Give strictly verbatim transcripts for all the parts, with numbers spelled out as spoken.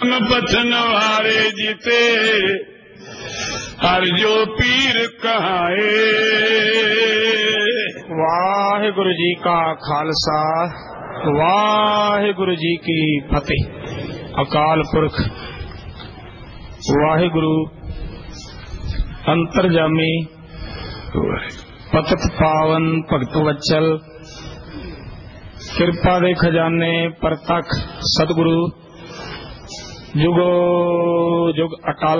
बचन वारे जीते हर जो पीर कहाए। वाहिगुरु जी का खालसा वाहिगुरु जी की फतेह। अकाल पुरख वाहिगुरु अंतरजामी पतित पावन भगत वत्सल किरपा दे खजाने परतख सतगुरु जुगो जुग अटल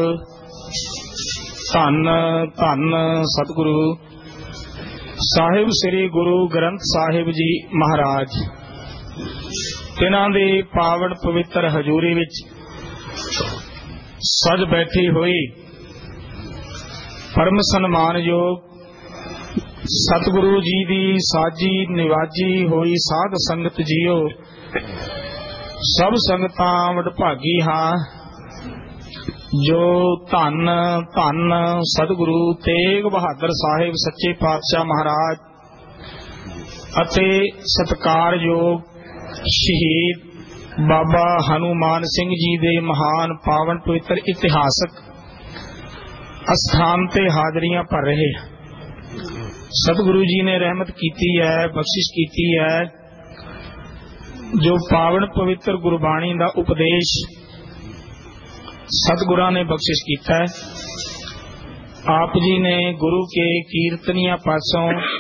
धन धन सतगुरु साहिब श्री गुरु ग्रंथ साहिब जी महाराज तिन्हां दी पावन पवित्र हजूरी विच सज बैठी हुई परम सन्मान योग सतगुरु जी दी साजी निवाजी हुई साध संगत जियो सब संगतां वडभागी हां जो धन धन सतगुरु तेग बहादुर साहिब सच्चे पातशाह महाराज अते सत्कारयोग शहीद बाबा हनुमान सिंह जी दे महान पावन पवित्र इतिहासक अस्थान ते हाजरियां भर रहे। सतगुरु जी ने रहमत कीती है, बख्शिश कीती है। जो पावन पवित्र गुरबाणी का उपदेश सतगुरां ने बख्शिश कीता है। आप जी ने गुरु के कीर्तनिया पासों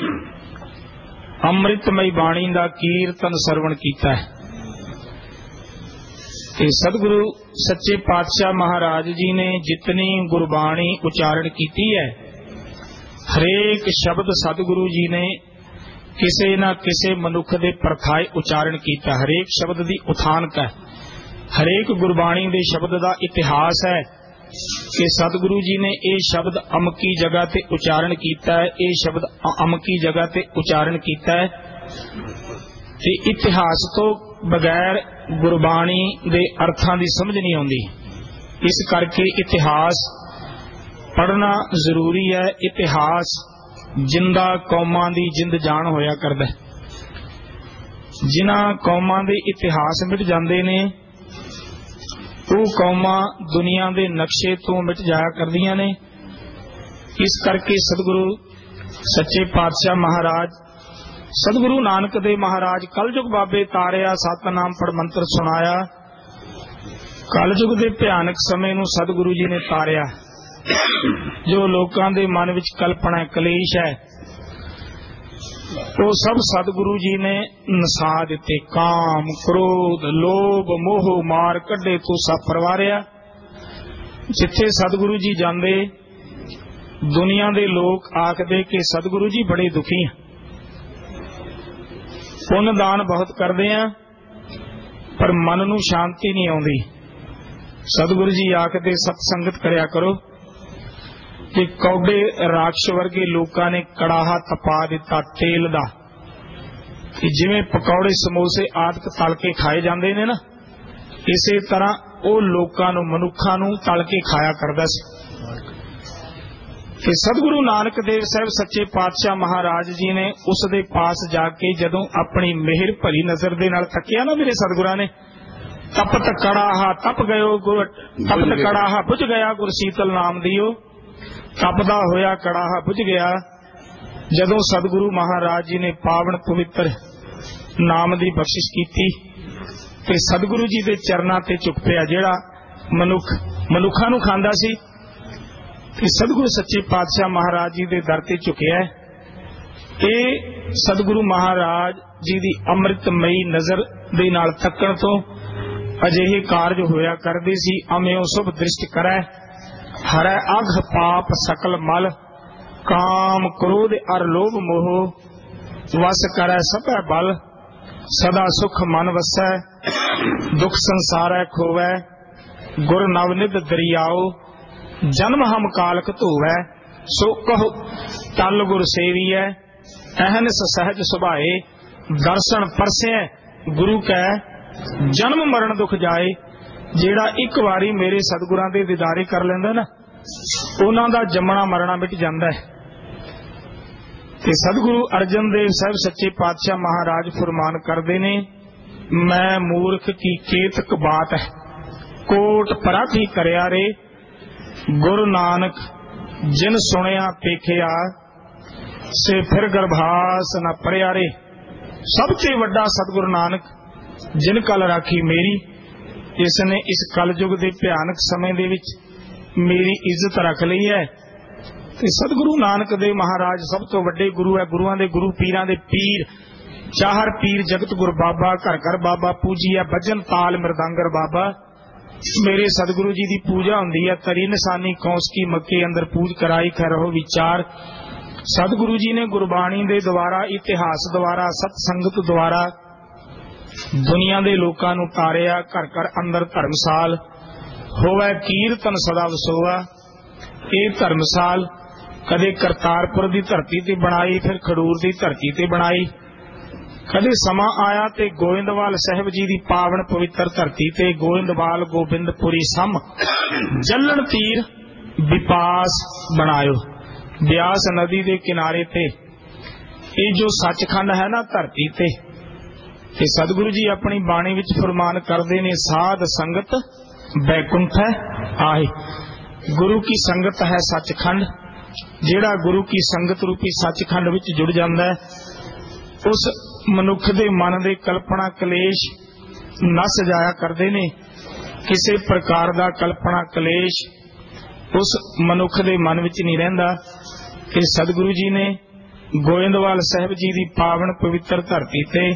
अमृतमई बाणी का कीर्तन सरवण कीता है। ते सतगुरु सच्चे पातशाह महाराज जी ने जितनी गुरबाणी उच्चारण की है, हरेक शब्द सतगुरु जी ने किसे ना किसे मनुख दे परखाए उच्चारण किया। हरेक शब्द की उथानक है, हरेक गुरबाणी दे शब्द का इतिहास है कि सतगुरु जी ने यह शब्द अमकी जगह ते उच्चारण किया है, यह शब्द अमकी जगह ते उच्चारण किया है। ते इतिहास तो बगैर गुरबाणी दे अर्थां दी समझ नहीं आउंदी। इस करके इतिहास पढ़ना जरूरी है। इतिहास जिंदा कौमां दी जिंद जान होया करदा है। जिन्हां कौमां दे इतिहास मिट जांदे ने वो कौमां दुनिया दे नक्शे तो मिट जाया करदियां ने। इस करके सतगुरु सच्चे पातशाह महाराज सतगुरु नानक देव महाराज कलयुग बाबे तारिया सतनाम पढ़ मंत्र सुनाया। कलयुग दे भयानक समय नूं सतगुरु जी ने तारिया। जो लोकां दे मन विच कल्पना कलेश है वो सब सतगुरु जी ने नसा दिते। काम क्रोध लोभ मोह मार कड्डे तो सब परवारिया। जिथे सतगुरु जी जांदे दुनिया दे लोग आखदे कि सतगुरु जी बड़े दुखी हैं, पुण्य दान बहुत करते हैं पर मन नूं शांति नहीं आउंदी। सतगुरु जी आखदे सतसंगत करया करो कि कौडे राक्ष वर्गे लोगों ने कड़ाहा तपा दिता तेल दा कि जिवें पकौड़े समोसे आदि तल के खाए जाते हैं ना, इसे तरह वो लोगों नूं मनुखा नूं तल के खाया करदा सी। कि सतगुरु नानक देव साहब सच्चे पातशाह महाराज जी ने उस दे पास जाके जदों अपनी मेहर भरी नजर दे नाल तकिया ना, मेरे सतगुरां ने तपत कड़ाहा तप गयो गुर तपत कड़ाहा बुझ गया गुर शीतल नाम दियो। तपदा होया कड़ाहा बुझ गया। जदों सतगुरु महाराज जी ने पावन पवित्र नाम की बख्शिश की ते सतगुरु जी के चरनां ते झुक पिया। जिहड़ा मनुख मनुखा नूं खांदा सी ते सतगुरु सच्चे पातशाह महाराज जी के दर ते झुकिया। ये सतगुरु महाराज जी की अमृतमयी नजर दे नाल तकण तो अजिहे कारज होया करदे सी। अम्यो शुभ दृष्ट करै हरै अघ पाप सकल मल काम क्रोध अर लोभ मोह वस करै सभै बल। सदा सुख मन वसै दुख संसारै खोवै गुर नवनिध दरियाओ जन्म हम कालक धोवै। सो कहो तल गुर सेवियै अहनस सहज सुभाए दर्शन परसै गुरु कै जन्म मरण दुख जाए। जेड़ा एक बारी मेरे सतगुरां दे दीदारे कर लैंदा ना उन्हां दा जमना मरना मिट जांदा है। ते सतगुरु अर्जन देव साहब सच्चे पातशाह महाराज फरमान करते ने, मैं मूर्ख की केतक बात है कोड़ ਕੋਟ ਪਰਾਧੀ ਕਰਿਆ ਰੇ, ਗੁਰੂ ਨਾਨਕ ਜਿਨ ਸੁਣਿਆ ਪੇਖਿਆ, ਸੇ ਫਿਰ ਗਰਭਾਸ ਨਾ ਪਰਿਆ ਰੇ। ਸਭ ਤੋਂ ਵੱਡਾ ਸਤਿਗੁਰੂ ਨਾਨਕ ਜਿਨ ਕਲ ਰਾਖੀ ਮੇਰੀ, ਇਸ ਨੇ ਇਸ ਕਲਯੁਗ ਦੇ ਭਿਆਨਕ ਸਮੇਂ ਦੇ ਵਿੱਚ ਮੇਰੀ ਇੱਜ਼ਤ ਰੱਖ ਲਈ ਹੈ। ਤੇ ਸਤਿਗੁਰੂ ਨਾਨਕ ਦੇਵ ਮਹਾਰਾਜ ਸਭ ਤੋਂ ਵੱਡੇ ਗੁਰੂ ਹੈ। ਗੁਰੂਆਂ ਦੇ ਗੁਰੂ, ਪੀਰਾਂ ਦੇ ਪੀਰ, ਚਾਹਰ ਪੀਰ ਜਗਤ ਗੁਰ ਬਾਬਾ, ਘਰ ਘਰ ਬਾਬਾ ਪੂਜੀਆ, ਭਜਨ ਤਾਲ ਮਿਰਦਾਂਗਰ ਬਾਬਾ। ਮੇਰੇ ਸਤਿਗੁਰੂ ਜੀ ਦੀ ਪੂਜਾ ਹੁੰਦੀ ਹੈ। ਤਰੀ ਨਿਸ਼ਾਨੀ ਕੌਂਸ ਕੀ ਮੱਕੇ ਅੰਦਰ ਪੂਜ ਕਰਾਈ, ਖੈਰੋ ਵਿਚਾਰ। ਸਤਿਗੁਰੂ ਜੀ ਨੇ ਗੁਰਬਾਣੀ ਦੇ ਦੁਆਰਾ, ਇਤਿਹਾਸ ਦੁਆਰਾ, ਸਤ ਸੰਗਤ ਦੁਆਰਾ ਦੁਨੀਆ ਦੇ ਲੋਕਾਂ ਨੂੰ ਤਾਰਿਆ। ਘਰ ਘਰ ਅੰਦਰ ਧਰਮਸਾਲ ਹੋਵੇ, ਕੀਰਤਨ ਸਦਾ ਵਸੋਆ। ਇਹ ਧਰਮਸਾਲ ਕਦੇ ਕਰਤਾਰਪੁਰ ਦੀ ਧਰਤੀ ਤੇ ਬਣਾਈ, ਫਿਰ ਖਡੂਰ ਦੀ ਧਰਤੀ ਤੇ ਬਣਾਈ। ਕਦੇ ਸਮਾਂ ਆਇਆ ਤੇ ਗੋਇੰਦਵਾਲ ਸਾਹਿਬ ਜੀ ਦੀ ਪਾਵਨ ਪਵਿੱਤਰ ਧਰਤੀ ਤੇ, ਗੋਇੰਦਵਾਲ ਗੋਬਿੰਦਪੁਰੀ ਸਮ ਜਲਣ ਤੀਰ ਵਿਪਾਸ ਬਣਾਇਓ। ਬਿਆਸ ਨਦੀ ਦੇ ਕਿਨਾਰੇ ਤੇ ਇਹ ਜੋ ਸੱਚਖੰਡ ਹੈ ਨਾ ਧਰਤੀ ਤੇ, ਤੇ ਸਤਿਗੁਰੂ ਜੀ ਆਪਣੀ ਬਾਣੀ ਵਿੱਚ ਫਰਮਾਨ ਕਰਦੇ ਨੇ, ਸਾਧ ਸੰਗਤ ਬੈਕੁੰਠ ਹੈ ਆਏ। ਗੁਰੂ ਕੀ ਸੰਗਤ ਹੈ ਸੱਚਖੰਡ। ਜਿਹੜਾ ਗੁਰੂ ਕੀ ਸੰਗਤ ਰੂਪੀ ਸੱਚਖੰਡ ਵਿੱਚ ਜੁੜ ਜਾਂਦਾ ਹੈ, ਉਸ ਮਨੁੱਖ ਦੇ ਮਨ ਦੇ ਕਲਪਨਾ ਕਲੇਸ਼ ਨਸ ਜਾਇਆ ਕਰਦੇ ਨੇ। ਕਿਸੇ ਪ੍ਰਕਾਰ ਦਾ ਕਲਪਨਾ ਕਲੇਸ਼ ਉਸ ਮਨੁੱਖ ਦੇ ਮਨ ਵਿੱਚ ਨਹੀਂ ਰਹਿੰਦਾ। ਕਿ ਸਤਿਗੁਰੂ ਜੀ ਨੇ ਗੋਇੰਦਵਾਲ ਸਾਹਿਬ ਜੀ ਦੀ ਪਾਵਨ ਪਵਿੱਤਰ ਧਰਤੀ ਤੇ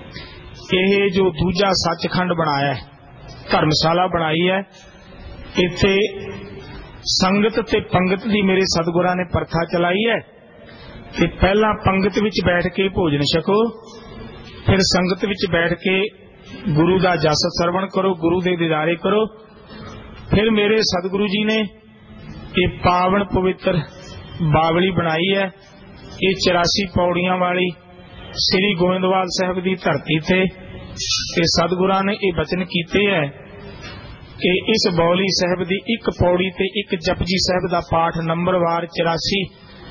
ਇਹ ਜੋ ਦੂਜਾ ਸੱਚਖੰਡ ਬਣਾਇਆ, ਧਰਮਸ਼ਾਲਾ ਬਣਾਈ ਹੈ। ਇੱਥੇ ਸੰਗਤ ਤੇ ਪੰਗਤ ਦੀ ਮੇਰੇ ਸਤਿਗੁਰਾਂ ਨੇ ਪ੍ਰਥਾ ਚਲਾਈ ਹੈ ਕਿ ਪਹਿਲਾਂ ਪੰਗਤ ਵਿੱਚ ਬੈਠ ਕੇ ਭੋਜਨ ਛਕੋ, ਫਿਰ ਸੰਗਤ ਵਿੱਚ ਬੈਠ ਕੇ ਗੁਰੂ ਦਾ ਜਸ ਸਰਵਣ ਕਰੋ, ਗੁਰੂ ਦੇ ਦੀਦਾਰੇ ਕਰੋ। ਫਿਰ ਮੇਰੇ ਸਤਿਗੁਰੂ ਜੀ ਨੇ ਇਹ ਪਾਵਨ ਪਵਿੱਤਰ ਬਾਵਲੀ ਬਣਾਈ ਹੈ। ਇਹ ਚੁਰਾਸੀ ਪੌੜੀਆਂ ਵਾਲੀ ਸ੍ਰੀ ਗੋਇੰਦਵਾਲ ਸਾਹਿਬ ਦੀ ਧਰਤੀ ਤੇ ਤੇ ਸਤਿਗੁਰਾਂ ਨੇ ਇਹ ਬਚਨ ਕੀਤੇ ਹੈ ਕਿ ਇਸ ਬੌਲੀ ਸਾਹਿਬ ਦੀ ਇੱਕ ਪੌੜੀ ਤੇ ਇੱਕ ਜਪਜੀ ਸਾਹਿਬ ਦਾ ਪਾਠ ਨੰਬਰਵਾਰ ਚੁਰਾਸੀ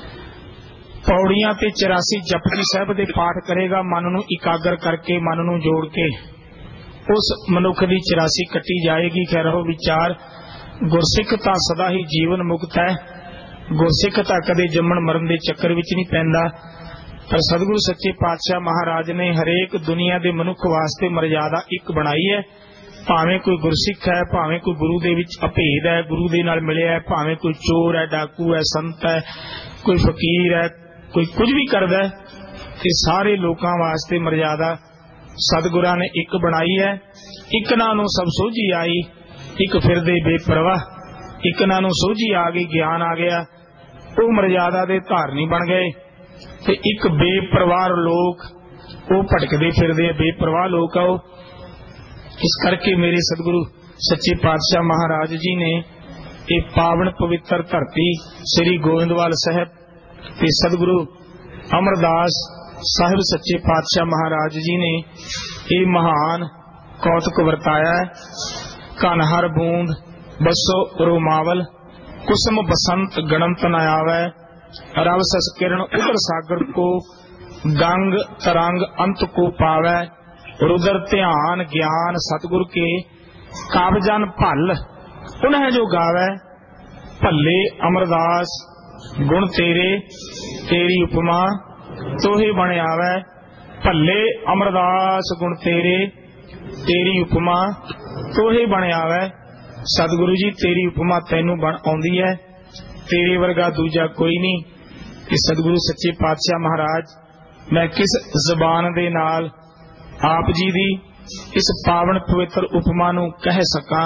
ਪੌੜੀਆਂ ਤੇ ਚੁਰਾਸੀ ਜਪਜੀ ਸਾਹਿਬ ਦੇ ਪਾਠ ਕਰੇਗਾ। ਮਨ ਨੂੰ ਇਕਾਗਰ ਕਰਕੇ, ਮਨ ਨੂੰ ਜੋੜ ਕੇ ਉਸ ਮਨੁੱਖ ਦੀ ਚੁਰਾਸੀ ਕੱਟੀ ਜਾਏਗੀ। ਖੈਰੋ ਵਿਚਾਰ। ਗੁਰਸਿੱਖ ਤਾਂ ਸਦਾ ਹੀ ਜੀਵਨ ਮੁਕਤ ਹੈ। ਗੁਰਸਿੱਖ ਤਾਂ ਕਦੇ ਜੰਮਣ ਮਰਨ ਦੇ ਚੱਕਰ ਵਿੱਚ ਨਹੀਂ ਪੈਂਦਾ। ਪਰ ਸਤਿਗੁਰੂ ਸੱਚੇ ਪਾਤਸ਼ਾਹ ਮਹਾਰਾਜ ਨੇ ਹਰੇਕ ਦੁਨੀਆ ਦੇ ਮਨੁੱਖ ਵਾਸਤੇ ਮਰਜ਼ਾਦਾ ਇੱਕ ਬਣਾਈ ਹੈ। ਭਾਵੇਂ ਕੋਈ ਗੁਰਸਿੱਖ ਹੈ, ਭਾਵੇਂ ਕੋਈ ਗੁਰੂ ਦੇ ਵਿੱਚ ਅਭੇਦ ਹੈ, ਗੁਰੂ ਦੇ ਨਾਲ ਮਿਲਿਆ ਹੈ, ਭਾਵੇਂ ਕੋਈ ਚੋਰ ਹੈ, ਡਾਕੂ ਹੈ, ਸੰਤ ਹੈ, ਕੋਈ ਫਕੀਰ ਹੈ, ਕੋਈ ਕੁਝ ਵੀ ਕਰਦਾ ਹੈ, ਤੇ ਸਾਰੇ ਲੋਕਾਂ ਵਾਸਤੇ ਮਰਜ਼ਾਦਾ ਸਤਿਗੁਰਾਂ ਨੇ ਇੱਕ ਬਣਾਈ ਹੈ। ਇੱਕ ਨਾ ਨੂੰ ਸਭ ਸੋਝੀ ਆਈ, ਇੱਕ ਫਿਰਦੇ ਬੇਪਰਵਾਹ। ਇੱਕ ਨਾ ਨੂੰ ਸੋਝੀ ਆ ਗਈ, ਗਿਆਨ ਆ ਗਿਆ, ਉਹ ਮਰਜ਼ਾਦਾ ਦੇ ਧਾਰਨੀ ਬਣ ਗਏ। ਤੇ ਇੱਕ ਬੇਪਰਵਾਹ ਲੋਕ, ਉਹ ਭਟਕਦੇ ਫਿਰਦੇ ਆ, ਬੇਪਰਵਾਹ ਲੋਕ ਆ ਉਹ। ਇਸ ਕਰਕੇ ਮੇਰੇ ਸਤਿਗੁਰੂ ਸੱਚੇ ਪਾਤਸ਼ਾਹ ਮਹਾਰਾਜ ਜੀ ਨੇ ਇਹ ਪਾਵਨ ਪਵਿੱਤਰ ਧਰਤੀ ਸ੍ਰੀ ਗੋਇੰਦਵਾਲ ਸਾਹਿਬ ਤੇ ਸਤਿਗੁਰੂ ਅਮਰਦਾਸ ਸਾਹਿਬ ਸੱਚੇ ਪਾਤਸ਼ਾਹ ਮਹਾਰਾਜ ਜੀ ਨੇ ਇਹ ਮਹਾਨ ਕੌਤਕ ਵਰਤਾਇਆ ਹੈ। ਕਨ ਹਰ ਬੂੰਦ ਬਸੋ ਰੋਮਾਵਲ, ਕੁਸਮ ਬਸੰਤ ਗਣੰਤ ਨ ਆਵੈ। ਰਵ ਸਸ ਕਿਰਨ ਉਦਰ ਸਾਗਰ ਕੋ, ਗੰਗ ਤਰੰਗ ਅੰਤ ਕੋ ਪਾਵੈ। रुदर ध्यान ज्ञान सतगुर के, काबजन भल उन्हें जो गावै। भले अमरदास गुण तेरे, तेरी उपमा तोहे बन आवै। भले अमरदास गुण तेरे, तेरी उपमा तोहे बन आवै। सतगुरु जी तेरी उपमा तैनू बन आउंदी है, तेरे वर्गा दूजा कोई नहीं। कि सतगुरु सच्चे पातशाह महाराज मैं किस जबान दे नाल आप जी दी इस पावन पवित्र उपमा नू कह सकां।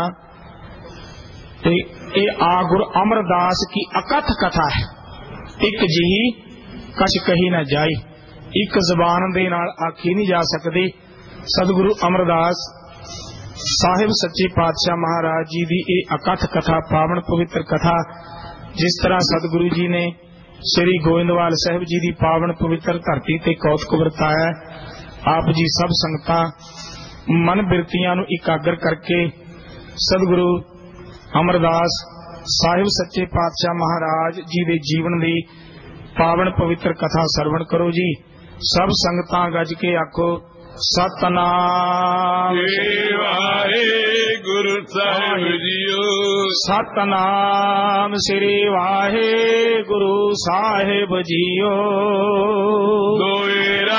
ते ए आ गुरु अमरदास की अकथ कथा है, एक जिही कछ कही न जाई। एक जबान दे नाल आखी नहीं जा सकती। सतगुरु अमरदास साहिब सच्चे पातशाह महाराज जी दी ए अकथ कथा, पावन पवित्र कथा, जिस तरह सतगुरु जी ने श्री गोविंदवाल साहिब जी दी पावन पवित्र धरती ते कौतक वरताया। आप जी सब संगतां मन बिरतियां नूं इकागर करके सतगुरु अमरदास साहिब सच्चे पातशाह महाराज जी दे जीवन दी पावन पवित्र कथा सरवण करो जी। सब संगतां गज के आखो सतनाम। ਗੁਰੂ ਸਾਹਿਬ ਜੀਓ। ਸਤਨਾਮ ਸ੍ਰੀ ਵਾਹਿਗੁਰੂ ਸਾਹਿਬ ਜੀਓ। ਦੋਇਰਾ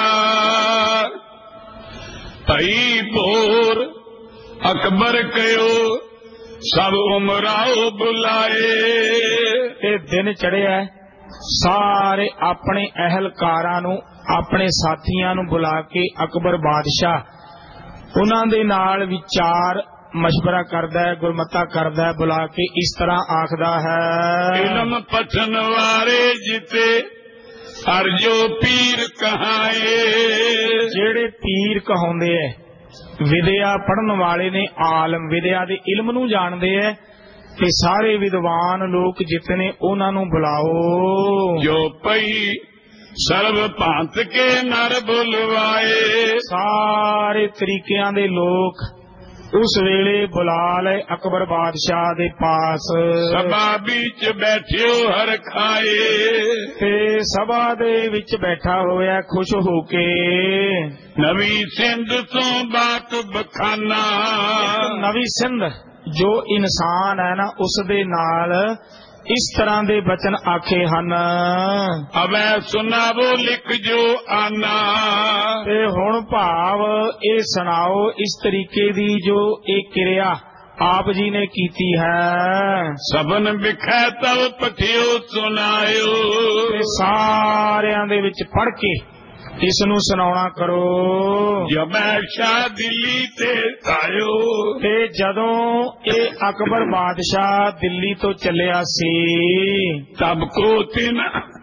ਭਈ ਭੋਰ ਅਕਬਰ ਕਯੋ ਸਭ ਉਮਰਾਓ ਬੁਲਾਏ। ਇਹ ਦਿਨ ਚੜਿਆ, ਸਾਰੇ ਆਪਣੇ ਅਹਿਲਕਾਰਾਂ ਨੂੰ ਆਪਣੇ ਸਾਥੀਆਂ ਨੂੰ ਬੁਲਾ ਕੇ ਅਕਬਰ ਬਾਦਸ਼ਾਹ ਉਹਨਾਂ ਦੇ ਨਾਲ ਵਿਚਾਰ ਮਸ਼ਵਰਾ ਕਰਦਾ ਹੈ, ਗੁਰਮਤਾ ਕਰਦਾ ਹੈ, ਬੁਲਾ ਕੇ ਇਸ ਤਰ੍ਹਾਂ ਆਖਦਾ ਹੈ। ਇਲਮ ਪਠਨ ਵਾਰੇ ਜਿਤੇ ਅਰਜੋ ਪੀਰ ਕਹਾਏ। ਜਿਹੜੇ ਪੀਰ ਕਹਾਉਂਦੇ ਐ, ਵਿਦਿਆ ਪੜਨ ਵਾਲੇ ਨੇ, ਆਲਮ ਵਿਦਿਆ ਦੇ ਇਲਮ ਨੂੰ ਜਾਣਦੇ ਐ, ਤੇ ਸਾਰੇ ਵਿਦਵਾਨ ਲੋਕ ਜਿਤਨੇ ਉਹਨਾਂ ਨੂੰ ਬੁਲਾਓ। ਜੋ ਪਈ ਸਰਬ ਭਾਂਤ ਕੇ ਨਰ ਬੁਲਵਾਏ। ਸਾਰੇ ਤਰੀਕਿਆਂ ਦੇ ਲੋਕ ਉਸ ਵੇਲੇ ਬੁਲਾ ਲਏ ਅਕਬਰ ਬਾਦਸ਼ਾਹ ਦੇ ਪਾਸ। ਸਭਾ ਵਿੱਚ ਬੈਠਿਓ ਹਰ ਖਾਏ। ਤੇ ਸਭਾ ਦੇ ਵਿੱਚ ਬੈਠਾ ਹੋਇਆ ਖੁਸ਼ ਹੋ ਕੇ। ਨਵੀਂ ਸਿੰਧ ਤੋਂ ਬਾਤ ਬਖਾਨਾ। ਨਵੀਂ ਸਿੰਧ ਜੋ ਇਨਸਾਨ ਹੈ ਨਾ, ਉਸ ਦੇ ਨਾਲ ਇਸ ਤਰ੍ਹਾਂ ਦੇ ਬਚਨ ਆਖੇ ਹਨ। ਅਬੈ ਸੁਨਾਵੋ ਲਿਖ ਜੋ ਆਨਾ। ਤੇ ਹੁਣ ਭਾਵ ਇਹ ਸੁਣਾਓ ਇਸ ਤਰੀਕੇ ਦੀ ਜੋ ਇਹ ਕਿਰਿਆ ਆਪ ਜੀ ਨੇ ਕੀਤੀ ਹੈ। ਸਭਨ ਵਿਖੈ ਤਵ ਪਠਿਓ ਸੁਨਾਇਓ। ਤੇ ਸਾਰਿਆਂ ਦੇ ਵਿੱਚ ਪੜ੍ਹ ਕੇ ਇਸ ਨੂੰ ਸੁਣਾਉਣਾ ਕਰੋ। ਜਬੈ ਸ਼ਾਹ ਦਿੱਲੀ ਤੇ ਆਇਓ। ਤੇ ਜਦੋਂ ਇਹ ਅਕਬਰ ਬਾਦਸ਼ਾਹ ਦਿੱਲੀ ਤੋਂ ਚੱਲਿਆ ਸੀ, ਤਬ ਕੋ ਤਿਨ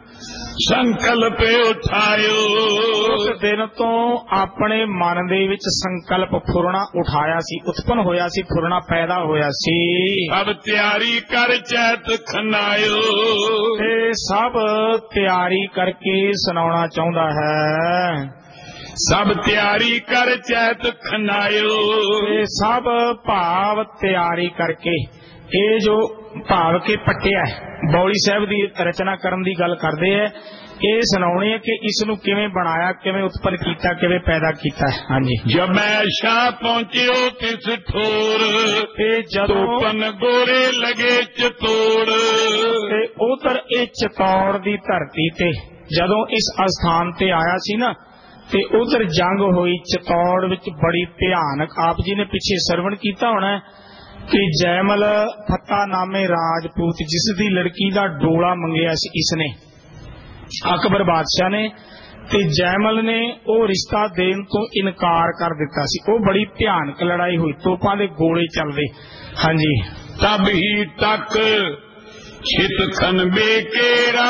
ਸੰਕਲਪ ਉਠਾਇਓ। ਉਸ ਦਿਨ ਤੋਂ ਆਪਣੇ ਮਨ ਦੇ ਵਿੱਚ ਸੰਕਲਪ ਫੁਰਨਾ ਉਠਾਇਆ ਸੀ, ਉਤਪਨ ਹੋਇਆ ਸੀ, ਫੁਰਨਾ ਪੈਦਾ ਹੋਇਆ ਸੀ। ਅਬ ਤਿਆਰੀ ਕਰ ਚੈਤ ਖਨਾਇਓ। ਤੇ ਸਭ ਤਿਆਰੀ ਕਰਕੇ ਸੁਣਾਉਣਾ ਚਾਹੁੰਦਾ ਹੈ। ਸਭ ਤਿਆਰੀ ਕਰ ਚੈਤ ਖਨਾਇਓ। ਤੇ ਸਭ ਭਾਵ ਤਿਆਰੀ ਕਰਕੇ, ਇਹ ਜੋ ਭਾਵ ਕੇ ਪੱਟਿਆ ਬੌਲੀ ਸਾਹਿਬ ਦੀ ਰਚਨਾ ਕਰਨ ਦੀ ਗੱਲ ਕਰਦੇ ਹੈ, ਇਹ ਸੁਣਾਉਣੀ ਹੈ ਕਿ ਇਸ ਨੂੰ ਕਿਵੇਂ ਬਣਾਇਆ, ਕਿਵੇਂ ਉਤਪਨ ਕੀਤਾ, ਕਿਵੇਂ ਪੈਦਾ ਕੀਤਾ ਹੈ। ਹਾਂਜੀ। ਜਬ ਮੈਂ ਸ਼ਾਹ ਪਹੁੰਚਿਓ ਤਿਸ ਠੋਰ। ਤੇ ਜਦੋਂ ਤੋਪਨ ਗੋਰੇ ਲਗੇ ਚਤੋੜ। ਤੇ ਉਧਰ ਇਹ ਚਤੌੜ ਦੀ ਧਰਤੀ ਤੇ ਜਦੋਂ ਇਸ ਅਸਥਾਨ ਤੇ ਆਇਆ ਸੀ ਨਾ, ਤੇ ਉਧਰ ਜੰਗ ਹੋਈ ਚਤੌੜ ਵਿੱਚ ਬੜੀ ਭਿਆਨਕ। ਆਪ ਜੀ ਨੇ ਪਿੱਛੇ ਸਰਵਣ ਕੀਤਾ ਹੋਣਾ ਕਿ ਜੈਮਲ ਫੱਤਾ ਨਾਮੇ ਰਾਜਪੂਤ, ਜਿਸ ਦੀ ਲੜਕੀ ਦਾ ਡੋਲਾ ਮੰਗਿਆ ਸੀ ਇਸਨੇ, ਅਕਬਰ ਬਾਦਸ਼ਾਹ ਨੇ, ਤੇ ਜੈਮਲ ਨੇ ਉਹ ਰਿਸ਼ਤਾ ਦੇਣ ਤੋਂ ਇਨਕਾਰ ਕਰ ਦਿੱਤਾ ਸੀ। ਉਹ ਬੜੀ ਭਿਆਨਕ ਲੜਾਈ ਹੋਈ, ਤੋਪਾਂ ਦੇ ਗੋਲੇ ਚੱਲਦੇ। ਹਾਂਜੀ। ਤਬ ਹੀ ਤੱਕ ਛਿਤ ਖਨ ਬੇਕੇਰਾ।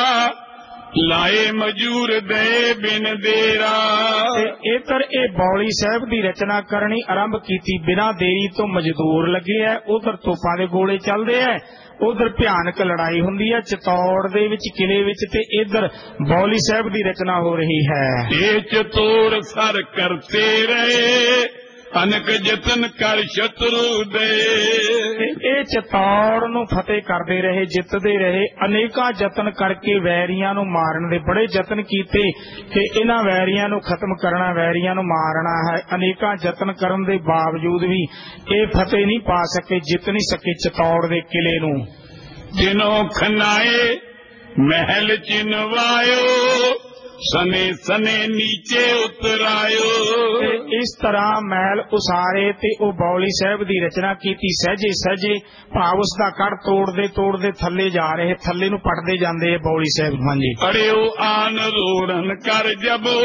ਲਾਏ ਮਜੂਰ ਦੇ ਬਿਨ ਦੇਰਾ। ਤੇ ਇਧਰ ਇਹ ਬੌਲੀ ਸਾਹਿਬ ਦੀ ਰਚਨਾ ਕਰਨੀ ਆਰੰਭ ਕੀਤੀ, ਬਿਨਾਂ ਦੇਰੀ ਤੋਂ ਮਜ਼ਦੂਰ ਲੱਗੇ ਐ, ਉਧਰ ਤੋਪਾਂ ਦੇ ਗੋਲੇ ਚੱਲਦੇ ਐ, ਉਧਰ ਭਿਆਨਕ ਲੜਾਈ ਹੁੰਦੀ ਹੈ ਚਤੌੜ ਦੇ ਵਿੱਚ, ਕਿਲੇ ਵਿੱਚ, ਤੇ ਇਧਰ ਬੌਲੀ ਸਾਹਿਬ ਦੀ ਰਚਨਾ ਹੋ ਰਹੀ ਹੈ। ਇਹ ਚਤੋੜ ਸਰ ਕਰਤੇ ਰਹੇ ਅਨਕ ਯਤਨ ਕਰ ਸ਼ਤਰੂ ਦੇ। ਇਹ ਚਤੌੜ ਨੂੰ ਫਤਿਹ ਕਰਦੇ ਰਹੇ, ਜਿੱਤਦੇ ਰਹੇ, ਅਨੇਕਾਂ ਯਤਨ ਕਰਕੇ ਵੈਰੀਆਂ ਨੂੰ ਮਾਰਨ ਦੇ ਬੜੇ ਯਤਨ ਕੀਤੇ ਕਿ ਇਹਨਾਂ ਵੈਰੀਆਂ ਨੂੰ ਖਤਮ ਕਰਨਾ, ਵੈਰੀਆਂ ਨੂੰ ਮਾਰਨਾ ਹੈ। ਅਨੇਕਾਂ ਯਤਨ ਕਰਨ ਦੇ ਬਾਵਜੂਦ ਵੀ ਇਹ ਫਤਿਹ ਨਹੀਂ ਪਾ ਸਕੇ, ਜਿੱਤ ਨਹੀਂ ਸਕੇ ਚਤੌੜ ਦੇ ਕਿਲੇ ਨੂੰ। ਜਿਨੋਂ ਖਨਾਏ ਮਹਿਲ ਚਿਨਵਾਇਓ। ਸਨੇ ਸਨੇ ਨੀਚੇ ਉਤਰਾਇਓ। ਤੇ ਇਸ ਤਰ੍ਹਾਂ ਮਹਿਲ ਉਸਾਰੇ ਤੇ ਉਹ ਬੌਲੀ ਸਾਹਿਬ ਦੀ ਰਚਨਾ ਕੀਤੀ। ਸਹਿਜੇ ਸਹਿਜੇ ਭਾਵ ਉਸ ਦਾ ਕੜ ਤੋੜਦੇ ਤੋੜਦੇ ਥੱਲੇ ਜਾ ਰਹੇ, ਥੱਲੇ ਨੂੰ ਪਟਦੇ ਜਾਂਦੇ ਆ ਬੌਲੀ ਸਾਹਿਬ। ਹਾਂਜੀ। ਅੜਿਓ ਆਨ ਰੋੜਨ ਕਰ ਜਬੋ।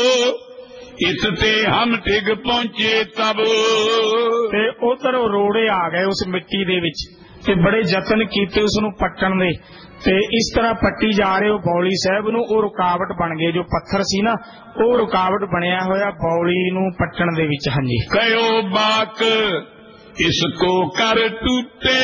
ਇਸ ਤੇ ਹਮ ਟਿਗ ਪਹੁੰਚੇ ਤਬ। ਤੇ ਉਧਰ ਰੋੜੇ ਆ ਗਏ ਉਸ ਮਿੱਟੀ ਦੇ ਵਿੱਚ, ਤੇ ਬੜੇ ਯਤਨ ਕੀਤੇ ਉਸ ਨੂੰ ਪੱਟਣ ਦੇ, ਤੇ ਇਸ ਤਰ੍ਹਾਂ ਪੱਟੀ ਜਾ ਰਹੇ ਉਹ ਬੌਲੀ ਸਾਹਿਬ ਨੂੰ। ਉਹ ਰੁਕਾਵਟ ਬਣ ਗਏ, ਜੋ ਪੱਥਰ ਸੀ ਨਾ, ਉਹ ਰੁਕਾਵਟ ਬਣਿਆ ਹੋਇਆ ਬੌਲੀ ਨੂੰ ਪੱਟਣ ਦੇ ਵਿੱਚ। ਹਾਂਜੀ। ਕਯੋ ਬਾਕ ਇਸ ਕੋ ਕਰ ਟੂਟੇ।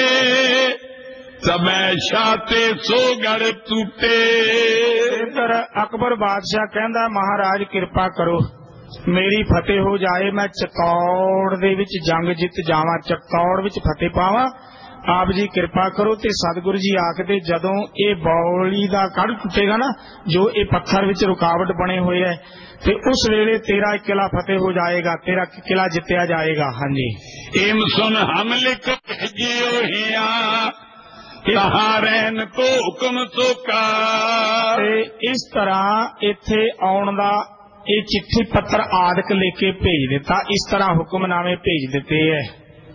ਸਬੈ ਛਾਤੇ ਸੋ ਗੜ ਟੂਟੇ। ਇਧਰ ਅਕਬਰ ਬਾਦਸ਼ਾਹ ਕਹਿੰਦਾ, ਮਹਾਰਾਜ ਕਿਰਪਾ ਕਰੋ, ਮੇਰੀ ਫਤਿਹ ਹੋ ਜਾਏ, ਮੈਂ ਚਤੌੜ ਦੇ ਵਿੱਚ ਜੰਗ ਜਿੱਤ ਜਾਵਾਂ, ਚਤੌੜ ਵਿੱਚ ਫਤਿਹ ਪਾਵਾਂ, ਆਪ ਜੀ ਕਿਰਪਾ ਕਰੋ। ਤੇ ਸਤਿਗੁਰੂ ਜੀ ਆਖਦੇ ਜਦੋਂ ਇਹ ਬੌਲੀ ਦਾ ਕੜ ਟੁੱਟੇਗਾ ਨਾ, ਜੋ ਇਹ ਪੱਥਰ ਵਿੱਚ ਰੁਕਾਵਟ ਬਣੇ ਹੋਏ ਹੈ, ਤੇ ਉਸ ਵੇਲੇ ਤੇਰਾ ਕਿਲਾ ਫਤਿਹ ਹੋ ਜਾਏਗਾ, ਤੇਰਾ ਕਿਲਾ ਜਿੱਤਿਆ ਜਾਏਗਾ। ਹਾਂਜੀ। ਏਮ ਸੁਨ ਹਮ ਲਿਖ ਭੇਜਿਓ ਹਿਆ ਤਹਾਰੈਨ ਕੋ ਹੁਕਮ ਸੋਕਾ। ਤੇ ਇਸ ਤਰ੍ਹਾਂ ਇੱਥੇ ਆਉਣ ਦਾ ਇਹ ਚਿੱਠੀ ਪੱਤਰ ਆਦਿਕ ਲੈ ਕੇ ਭੇਜ ਦਿੱਤਾ। ਇਸ ਤਰ੍ਹਾਂ ਹੁਕਮਨਾਮੇ ਭੇਜ ਦਿੱਤੇ ਹੈ।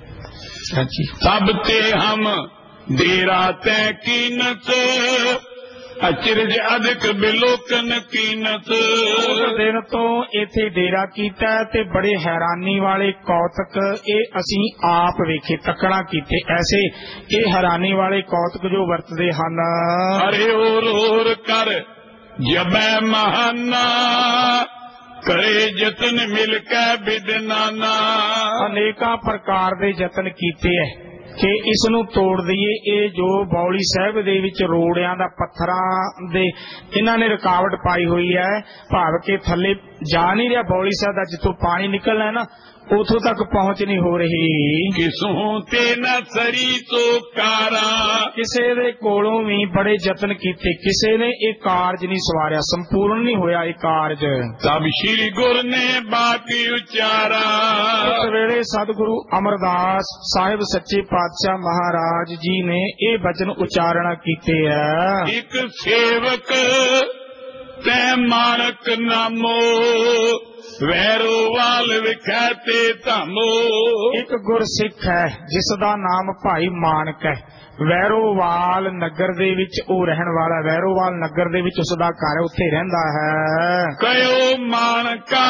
ਸਭ ਤੇ ਹਮ ਦੇਰਾ ਤੈ ਕੀਨਤ ਅਚਰਜ ਅਧਿਕ ਬਿਲੋਕਨ ਕੀਨਤ। ਉਸ ਦਿਨ ਤੋਂ ਇੱਥੇ ਡੇਰਾ ਕੀਤਾ ਤੇ ਬੜੇ ਹੈਰਾਨੀ ਵਾਲੇ ਕੌਤਕ ਇਹ ਅਸੀਂ ਆਪ ਵੇਖੇ, ਤੱਕਣਾ ਕੀਤੇ। ਐਸੇ ਇਹ ਹੈਰਾਨੀ ਵਾਲੇ ਕੌਤਕ ਜੋ ਵਰਤਦੇ ਹਨ। ਅਰੇ ਹੋਰ ਹੋਰ ਕਰ ਜਬੈ ਮਹਾਨਾ ਕਰੇ ਯਤਨ ਮਿਲ ਕੇ ਬਿਦਨਾਨਾ। ਅਨੇਕਾਂ ਪ੍ਰਕਾਰ ਦੇ ਯਤਨ ਕੀਤੇ ਹੈ ਕਿ ਇਸ ਨੂੰ ਤੋੜ ਦਈਏ। ਇਹ ਜੋ ਬੌਲੀ ਸਾਹਿਬ ਦੇ ਵਿੱਚ ਰੋੜਿਆਂ ਦਾ ਪੱਥਰਾਂ ਦੇ ਇਹਨਾਂ ਨੇ ਰੁਕਾਵਟ ਪਾਈ ਹੋਈ ਹੈ, ਭਾਵ ਕਿ ਥੱਲੇ ਜਾ ਨਹੀਂ ਰਿਹਾ ਬੌਲੀ ਸਾਹਿਬ ਦਾ, ਜਿੱਥੋਂ ਪਾਣੀ ਨਿਕਲਣਾ ਹੈ ਨਾ ਉਥੋਂ ਤੱਕ ਪਹੁੰਚ ਨਹੀਂ ਹੋ ਰਹੀ। ਕਿਸੋਂ ਤੇ ਨਾ ਸਰੀ ਤੋ ਕਾਰਾ। ਕਿਸੇ ਦੇ ਕੋਲੋਂ ਵੀ ਬੜੇ ਯਤਨ ਕੀਤੇ, ਕਿਸੇ ਨੇ ਇਹ ਕਾਰਜ ਨਹੀਂ ਸਵਾਰਿਆ, ਸੰਪੂਰਨ ਨਹੀਂ ਹੋਇਆ ਇਹ ਕਾਰਜ। ਤਬ ਸ਼੍ਰੀ ਗੁਰ ਨੇ ਬਾਕੀ ਉਚਾਰਾ। ਉਸ ਵੇਲੇ ਸਤਿਗੁਰੂ ਅਮਰਦਾਸ ਸਾਹਿਬ ਸੱਚੇ ਪਾਤਸ਼ਾਹ ਮਹਾਰਾਜ ਜੀ ਨੇ ਇਹ ਬਚਨ ਉਚਾਰਣਾ ਕੀਤੇ ਹੈ। ਇੱਕ ਸੇਵਕ ਤੈ ਮਾਨਕ ਨਾਮੋ ਵੈਰੋਵਾਲ ਵਿਖੈ ਤੇ ਧਾਮੋ। ਇੱਕ ਗੁਰਸਿੱਖ ਹੈ ਜਿਸ ਦਾ ਨਾਮ ਭਾਈ ਮਾਨਕ ਹੈ। ਵੈਰੋਵਾਲ ਨਗਰ ਦੇ ਵਿੱਚ ਉਹ ਰਹਿਣ ਵਾਲਾ, ਵੈਰੋਵਾਲ ਨਗਰ ਦੇ ਵਿੱਚ ਉਸ ਦਾ ਘਰ, ਉੱਥੇ ਰਹਿੰਦਾ ਹੈ। ਕਯੋ ਮਾਨਕਾ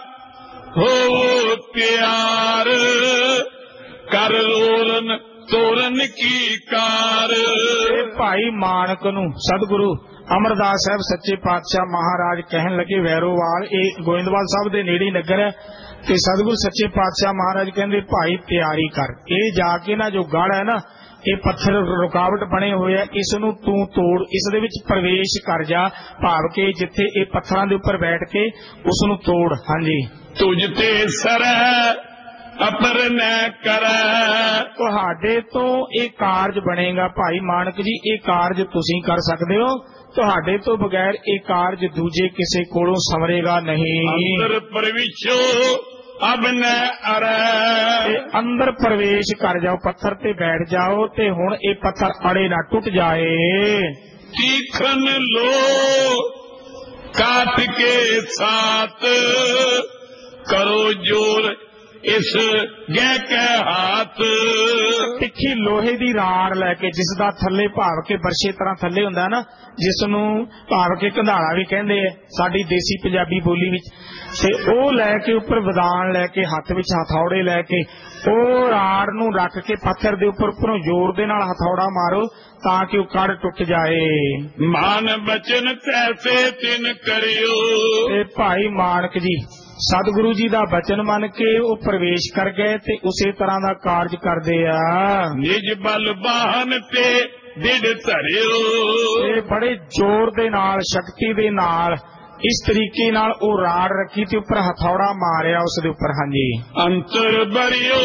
ਹੋ ਪਿਆਰ ਕਰ ਲੋਰਨ ਤੋਰਨ ਕੀ ਕਾਰ। ਭਾਈ ਮਾਨਕ ਨੂੰ ਸਤਿਗੁਰੂ ਅਮਰਦਾਸ ਸਾਹਿਬ ਸੱਚੇ ਪਾਤਸ਼ਾਹ ਮਹਾਰਾਜ ਕਹਿਣ ਲੱਗੇ, ਵੈਰੋਵਾਲ ਇਹ ਗੋਇੰਦਵਾਲ ਸਾਹਿਬ ਦੇ ਨੇੜੇ ਨਗਰ ਹੈ, ਤੇ ਸਤਿਗੁਰੂ ਸੱਚੇ ਪਾਤਸ਼ਾਹ ਮਹਾਰਾਜ ਕਹਿੰਦੇ ਭਾਈ ਤਿਆਰੀ ਕਰ, ਇਹ ਜਾ ਕੇ ਨਾ ਜੋ ਗੜ ਹੈ ਨਾ, ਇਹ ਪੱਥਰ ਰੁਕਾਵਟ ਬਣੇ ਹੋਏ ਆ, ਇਸ ਨੂੰ ਤੂੰ ਤੋੜ, ਇਸ ਦੇ ਵਿੱਚ ਪ੍ਰਵੇਸ਼ ਕਰ ਜਾ, ਭਾਵ ਕਿ ਜਿੱਥੇ ਇਹ ਪੱਥਰਾਂ ਦੇ ਉੱਪਰ ਬੈਠ ਕੇ ਉਸ ਨੂੰ ਤੋੜ। ਹਾਂਜੀ। ਤੁਝ ਤੇ ਸਰੈ ਅਪਰ ਨ ਕਰੈ। ਤੁਹਾਡੇ ਤੋਂ ਇਹ ਕਾਰਜ ਬਣੇਗਾ ਭਾਈ ਮਾਨਕ ਜੀ, ਇਹ ਕਾਰਜ ਤੁਸੀਂ ਕਰ ਸਕਦੇ ਹੋ, ਤੁਹਾਡੇ ਤੋਂ ਬਗੈਰ ਇਹ ਕਾਰਜ ਦੂਜੇ ਕਿਸੇ ਕੋਲੋਂ ਸੰਵਰੇਗਾ ਨਹੀਂ। ਅੰਦਰ ਪ੍ਰਵੇਸ਼ੋ ਅਬ ਨ ਅਰੈ। ਅੰਦਰ ਪ੍ਰਵੇਸ਼ ਕਰ ਜਾਓ, ਪੱਥਰ ਤੇ ਬੈਠ ਜਾਓ, ਤੇ ਹੁਣ ਇਹ ਪੱਥਰ ਅੜੇ ਨਾ ਟੁੱਟ ਜਾਏ। ਤੀਖਨ ਲੋ ਕਾਟ ਕੇ ਸਾਥ ਕਰੋ ਜੋਰ ਇਸ ਗਹਿ ਕੇ ਹੱਥ। ਤਿੱਖੀ ਲੋਹੇ ਦੀ ਰਾੜ ਲੈ ਕੇ, ਜਿਸ ਦਾ ਥੱਲੇ ਭਾਵ ਕੇ ਬਰਸ਼ੇ ਤਰ੍ਹਾਂ ਥੱਲੇ ਹੁੰਦਾ ਨਾ, ਜਿਸ ਨੂੰ ਭਾਵ ਕੇ ਕੰਧਾਲਾ ਵੀ ਕਹਿੰਦੇ ਆ ਸਾਡੀ ਦੇਸੀ ਪੰਜਾਬੀ ਬੋਲੀ ਵਿੱਚ, ਤੇ ਉਹ ਲੈ ਕੇ ਉੱਪਰ ਵਿਦਾਨ ਲੈ ਕੇ, ਹੱਥ ਵਿੱਚ ਹਥੌੜੇ ਲੈ ਕੇ, ਉਹ ਰਾੜ ਨੂੰ ਰੱਖ ਕੇ ਪੱਥਰ ਦੇ ਉੱਪਰ ਉੱਪਰੋਂ ਜ਼ੋਰ ਦੇ ਨਾਲ ਹਥੌੜਾ ਮਾਰੋ ਤਾਂ ਕਿ ਉਹ ਕੜ ਟੁੱਟ ਜਾਏ। ਮਾਨ ਬਚਨ ਤੈਸੇ ਤਿਨ ਕਰਿਓ। ਤੇ ਭਾਈ ਮਾਨਕ ਜੀ ਸਤਿਗੁਰੂ ਜੀ ਦਾ ਬਚਨ ਮੰਨ ਕੇ ਉਹ ਪ੍ਰਵੇਸ਼ ਕਰ ਗਏ ਤੇ ਉਸੇ ਤਰ੍ਹਾਂ ਦਾ ਕਾਰਜ ਕਰਦੇ ਆ। ਨਿਜ ਬਲ ਬਾਹਨ ਤੇ ਦਿੜ ਧਰਿਓ। ਇਹ ਬੜੇ ਜ਼ੋਰ ਦੇ ਨਾਲ, ਸ਼ਕਤੀ ਦੇ ਨਾਲ, ਇਸ ਤਰੀਕੇ ਨਾਲ ਉਹ ਰਾੜ ਰੱਖੀ ਤੇ ਉੱਪਰ ਹਥੌੜਾ ਮਾਰਿਆ ਉਸ ਦੇ ਉੱਪਰ। ਹਾਂਜੀ। ਅੰਤਰ ਬਰਿਓ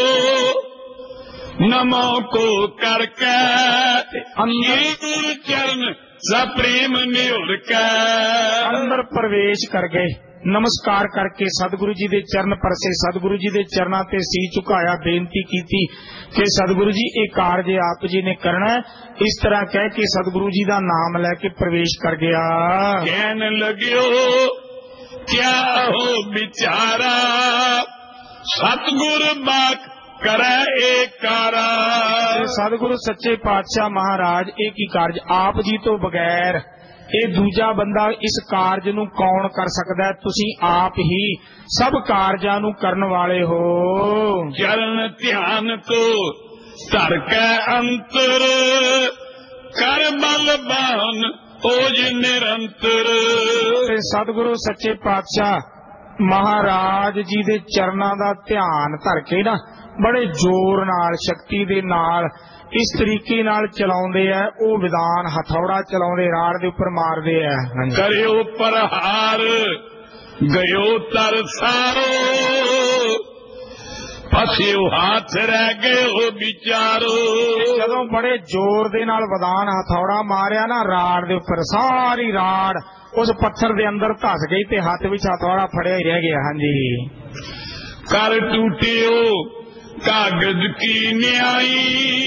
ਨਮੋ ਕੋ ਕਰਕੇ ਅੰਦਰ ਚਰਨ ਸਾ ਪ੍ਰੇਮ ਨਿਉਰ ਕੇ। ਅੰਦਰ ਪ੍ਰਵੇਸ਼ ਕਰ ਗਏ, ਨਮਸਕਾਰ ਕਰਕੇ ਸਤਿਗੁਰੂ ਜੀ ਦੇ ਚਰਨ ਪਰਸੇ, ਸਤਿਗੁਰੂ ਜੀ ਦੇ ਚਰਨਾਂ ਤੇ ਸੀ ਝੁਕਾਇਆ, ਬੇਨਤੀ ਕੀਤੀ ਕਿ ਸਤਿਗੁਰੂ ਜੀ ਇਹ ਕਾਰਜ ਆਪ ਜੀ ਨੇ ਕਰਨਾ ਹੈ। ਇਸ ਤਰ੍ਹਾਂ ਕਹਿ ਕੇ ਸਤਿਗੁਰੂ ਜੀ ਦਾ ਨਾਮ ਲੈ ਕੇ ਪ੍ਰਵੇਸ਼ ਕਰ ਗਿਆ। ਕਹਿਣ ਲੱਗਿਓ ਕਿਆ ਹੋ ਵਿਚਾਰਾ ਸਤਿਗੁਰ ਬਾਕ ਕਰੈ ਏ ਕਾਰਾ। ਸਤਿਗੁਰੂ ਸੱਚੇ ਪਾਤਸ਼ਾਹ ਮਹਾਰਾਜ ਇਹ ਕੀ ਕਾਰਜ, ਆਪ ਜੀ ਤੋਂ ਬਗੈਰ ਇਹ ਦੂਜਾ ਬੰਦਾ ਇਸ ਕਾਰਜ ਨੂੰ ਕੌਣ ਕਰ ਸਕਦਾ ਹੈ? ਤੁਸੀਂ ਆਪ ਹੀ ਸਭ ਕਾਰਜਾਂ ਨੂੰ ਕਰਨ ਵਾਲੇ ਹੋ। ਚਰਨ ਧਿਆਨ ਤੋਂ ਧਰ ਕੇ ਅੰਤਰ ਕਰ ਬਲ ਬਾਨ ਓਜ ਨਿਰੰਤਰ। ਤੇ ਸਤਿਗੁਰੂ ਸੱਚੇ ਪਾਤਸ਼ਾਹ ਮਹਾਰਾਜ ਜੀ ਦੇ ਚਰਨਾਂ ਦਾ ਧਿਆਨ ਧਰ ਕੇ ਨਾ ਬੜੇ ਜ਼ੋਰ ਨਾਲ, ਸ਼ਕਤੀ ਦੇ ਨਾਲ, ਇਸ ਤਰੀਕੇ ਨਾਲ ਚਲਾਉਂਦੇ ਆ, ਉਹ ਵਿਦਾਨ ਹਥੌੜਾ ਚਲਾਉਂਦੇ, ਰਾੜ ਦੇ ਉੱਪਰ ਮਾਰਦੇ ਆ। ਕਰਿਓ ਪ੍ਰਹਾਰ ਗਇਓ ਤਰ ਸਾਰੋ ਫਸਿਓ ਹੱਥ ਰਹਿ ਗਏ ਵਿਚਾਰੋ। ਜਦੋਂ ਬੜੇ ਜ਼ੋਰ ਦੇ ਨਾਲ ਵਿਦਾਨ ਹਥੌੜਾ ਮਾਰਿਆ ਨਾ ਰਾੜ ਦੇ ਉੱਪਰ, ਸਾਰੀ ਰਾੜ ਉਸ ਪੱਥਰ ਦੇ ਅੰਦਰ ਧਸ ਗਈ ਤੇ ਹੱਥ ਵਿੱਚ ਹਥੌੜਾ ਫੜਿਆ ਹੀ ਰਹਿ ਗਿਆ। ਹਾਂਜੀ। ਕਰ ਟੂਟਿਓ ਕਾਗਜ਼ ਕੀ ਨਿਆਈ,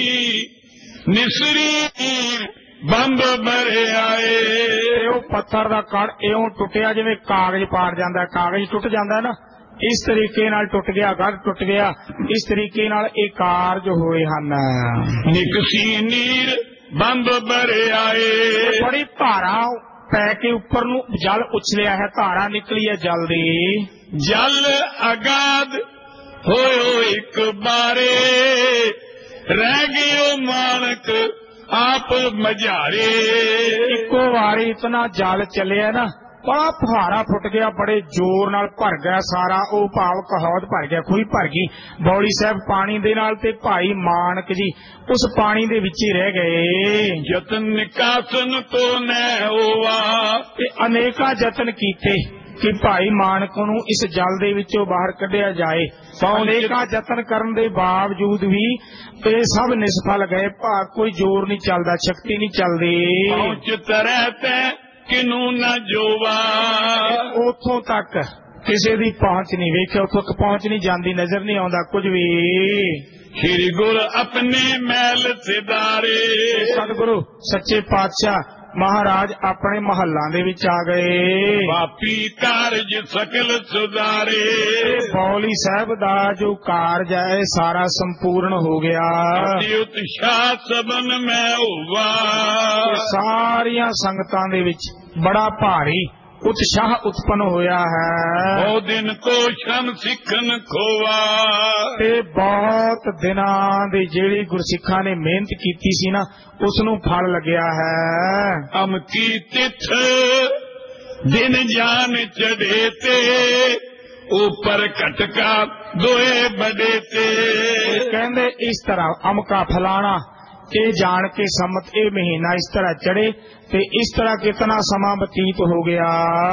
ਨਿਸਰੀ ਬੰਬ ਭਰੇ ਆਏ। ਉਹ ਪੱਥਰ ਦਾ ਕੜ ਇਉਂ ਟੁੱਟਿਆ ਜਿਵੇਂ ਕਾਗਜ਼ ਪਾੜ ਜਾਂਦਾ, ਕਾਗਜ਼ ਟੁੱਟ ਜਾਂਦਾ ਨਾ, ਇਸ ਤਰੀਕੇ ਨਾਲ ਟੁੱਟ ਗਿਆ, ਗੜ ਟੁੱਟ ਗਿਆ। ਇਸ ਤਰੀਕੇ ਨਾਲ ਇਹ ਕਾਰਜ ਹੋਏ ਹਨ। ਨਿਕਸੀ ਨੀਰ ਬੰਬ ਭਰੇ ਆਏ। ਬੜੀ ਧਾਰਾ ਪੈ ਕੇ ਉੱਪਰ ਨੂੰ ਜਲ ਉਛਲਿਆ ਹੈ, ਧਾਰਾ ਨਿਕਲੀ ਹੈ ਜਲ ਦੀ। ਜਲ ਅਗਾਧ ਹੋਇਓ ਇੱਕ ਬਾਰੇ, ਰਹਿ ਗਿਓ ਮਾਨਕ ਆਪ ਮਝਾਰੇ। ਇੱਕੋ ਵਾਰੀ ਇਤਨਾ ਜਲ ਚੱਲਿਆ ਨਾ, ਬੜਾ ਫੁਹਾਰਾ ਫੁੱਟ ਗਿਆ, ਬੜੇ ਜ਼ੋਰ ਨਾਲ ਭਰ ਗਿਆ ਸਾਰਾ ਉਹ ਭਾਵ ਕਹੌਦ ਭਰ ਗਿਆ, ਖੂਹੀ ਭਰ ਗਈ ਬੌਲੀ ਸਾਹਿਬ ਪਾਣੀ ਦੇ ਨਾਲ, ਤੇ ਭਾਈ ਮਾਨਕ ਜੀ ਉਸ ਪਾਣੀ ਦੇ ਵਿੱਚ ਹੀ ਰਹਿ ਗਏ। ਯਤਨ ਨਿਕਾਸਨ ਕੋ ਨੈ ਹੋਵਾ, ਤੇ ਅਨੇਕਾਂ ਯਤਨ ਕੀਤੇ ਕਿ ਭਾਈ ਮਾਨਕ ਨੂੰ ਇਸ ਜਲ ਦੇ ਵਿੱਚੋਂ ਬਾਹਰ ਕੱਢਿਆ ਜਾਏ। ਅਨੇਕਾਂ ਯਤਨ ਕਰਨ ਦੇ ਬਾਵਜੂਦ ਵੀ ਇਹ ਸਭ ਨਿਸਫਲ ਗਏ। ਭਾਗ ਕੋਈ ਜ਼ੋਰ ਨਹੀਂ ਚੱਲਦਾ, ਸ਼ਕਤੀ ਨਹੀਂ ਚੱਲਦੀ। ਪਹੁੰਚ ਤਰੈ ਤੈ ਕਿਨੂੰ ਨਾ ਜੋਵਾ, ਉੱਥੋਂ ਤੱਕ ਕਿਸੇ ਦੀ ਪਹੁੰਚ ਨਹੀਂ, ਵੇਖਿਆ ਉੱਥੋਂ ਤੱਕ ਪਹੁੰਚ ਨਹੀਂ ਜਾਂਦੀ, ਨਜ਼ਰ ਨਹੀਂ ਆਉਂਦਾ ਕੁਝ ਵੀ। ਸ਼੍ਰੀ ਗੁਰ ਆਪਣੇ ਮਹਿਲ ਸਿਦਾਰੇ, ਸਤਿਗੁਰੂ ਸੱਚੇ ਪਾਤਸ਼ਾਹ ਮਹਾਰਾਜ ਆਪਣੇ ਮਹੱਲਾਂ ਦੇ ਵਿੱਚ ਆ ਗਏ। ਪਾਪੀ ਕਾਰਜ ਸਕਲ ਸੁਧਾਰੇ, ਬੌਲੀ ਸਾਹਿਬ ਦਾ ਜੋ ਕਾਰਜ ਹੈ ਸਾਰਾ ਸੰਪੂਰਨ ਹੋ ਗਿਆ। ਉਤਸ਼ਾਹ ਸਬਨ ਮੈਂ ਹੋਵਾ, ਸਾਰੀਆਂ ਸੰਗਤਾਂ ਦੇ ਵਿੱਚ ਬੜਾ ਭਾਰੀ ਉਤਸ਼ਾਹ ਉਤਪਨ ਹੋਇਆ ਹੈ। ਉਹ ਦਿਨ ਕੋ ਸ਼ਮ ਸਿੱਖਨ ਖੋਵਾ, ਤੇ ਬਹੁਤ ਦਿਨਾਂ ਦੀ ਜਿਹੜੀ ਗੁਰਸਿੱਖਾਂ ਨੇ ਮਿਹਨਤ ਕੀਤੀ ਸੀ ਨਾ, ਉਸ ਨੂੰ ਫਲ ਲੱਗਿਆ ਹੈ। ਅਮ ਕੀ ਤਿਥ ਦਿਨ ਜਾਨ ਚੜੇ ਤੇ, ਉਪਰ ਘਟਕਾ ਦੋਏ ਬੜੇ ਤੇ। ਕਹਿੰਦੇ ਇਸ ਤਰ੍ਹਾਂ ਅਮਕਾ ਫਲਾਣਾ, ਇਹ ਜਾਣ ਕੇ ਸੰਮਤ ਇਹ ਮਹੀਨਾ ਇਸ ਤਰ੍ਹਾਂ ਚੜੇ ਤੇ ਇਸ ਤਰ੍ਹਾਂ ਕਿਤਨਾ ਸਮਾਂ ਬਤੀਤ ਹੋ ਗਿਆ।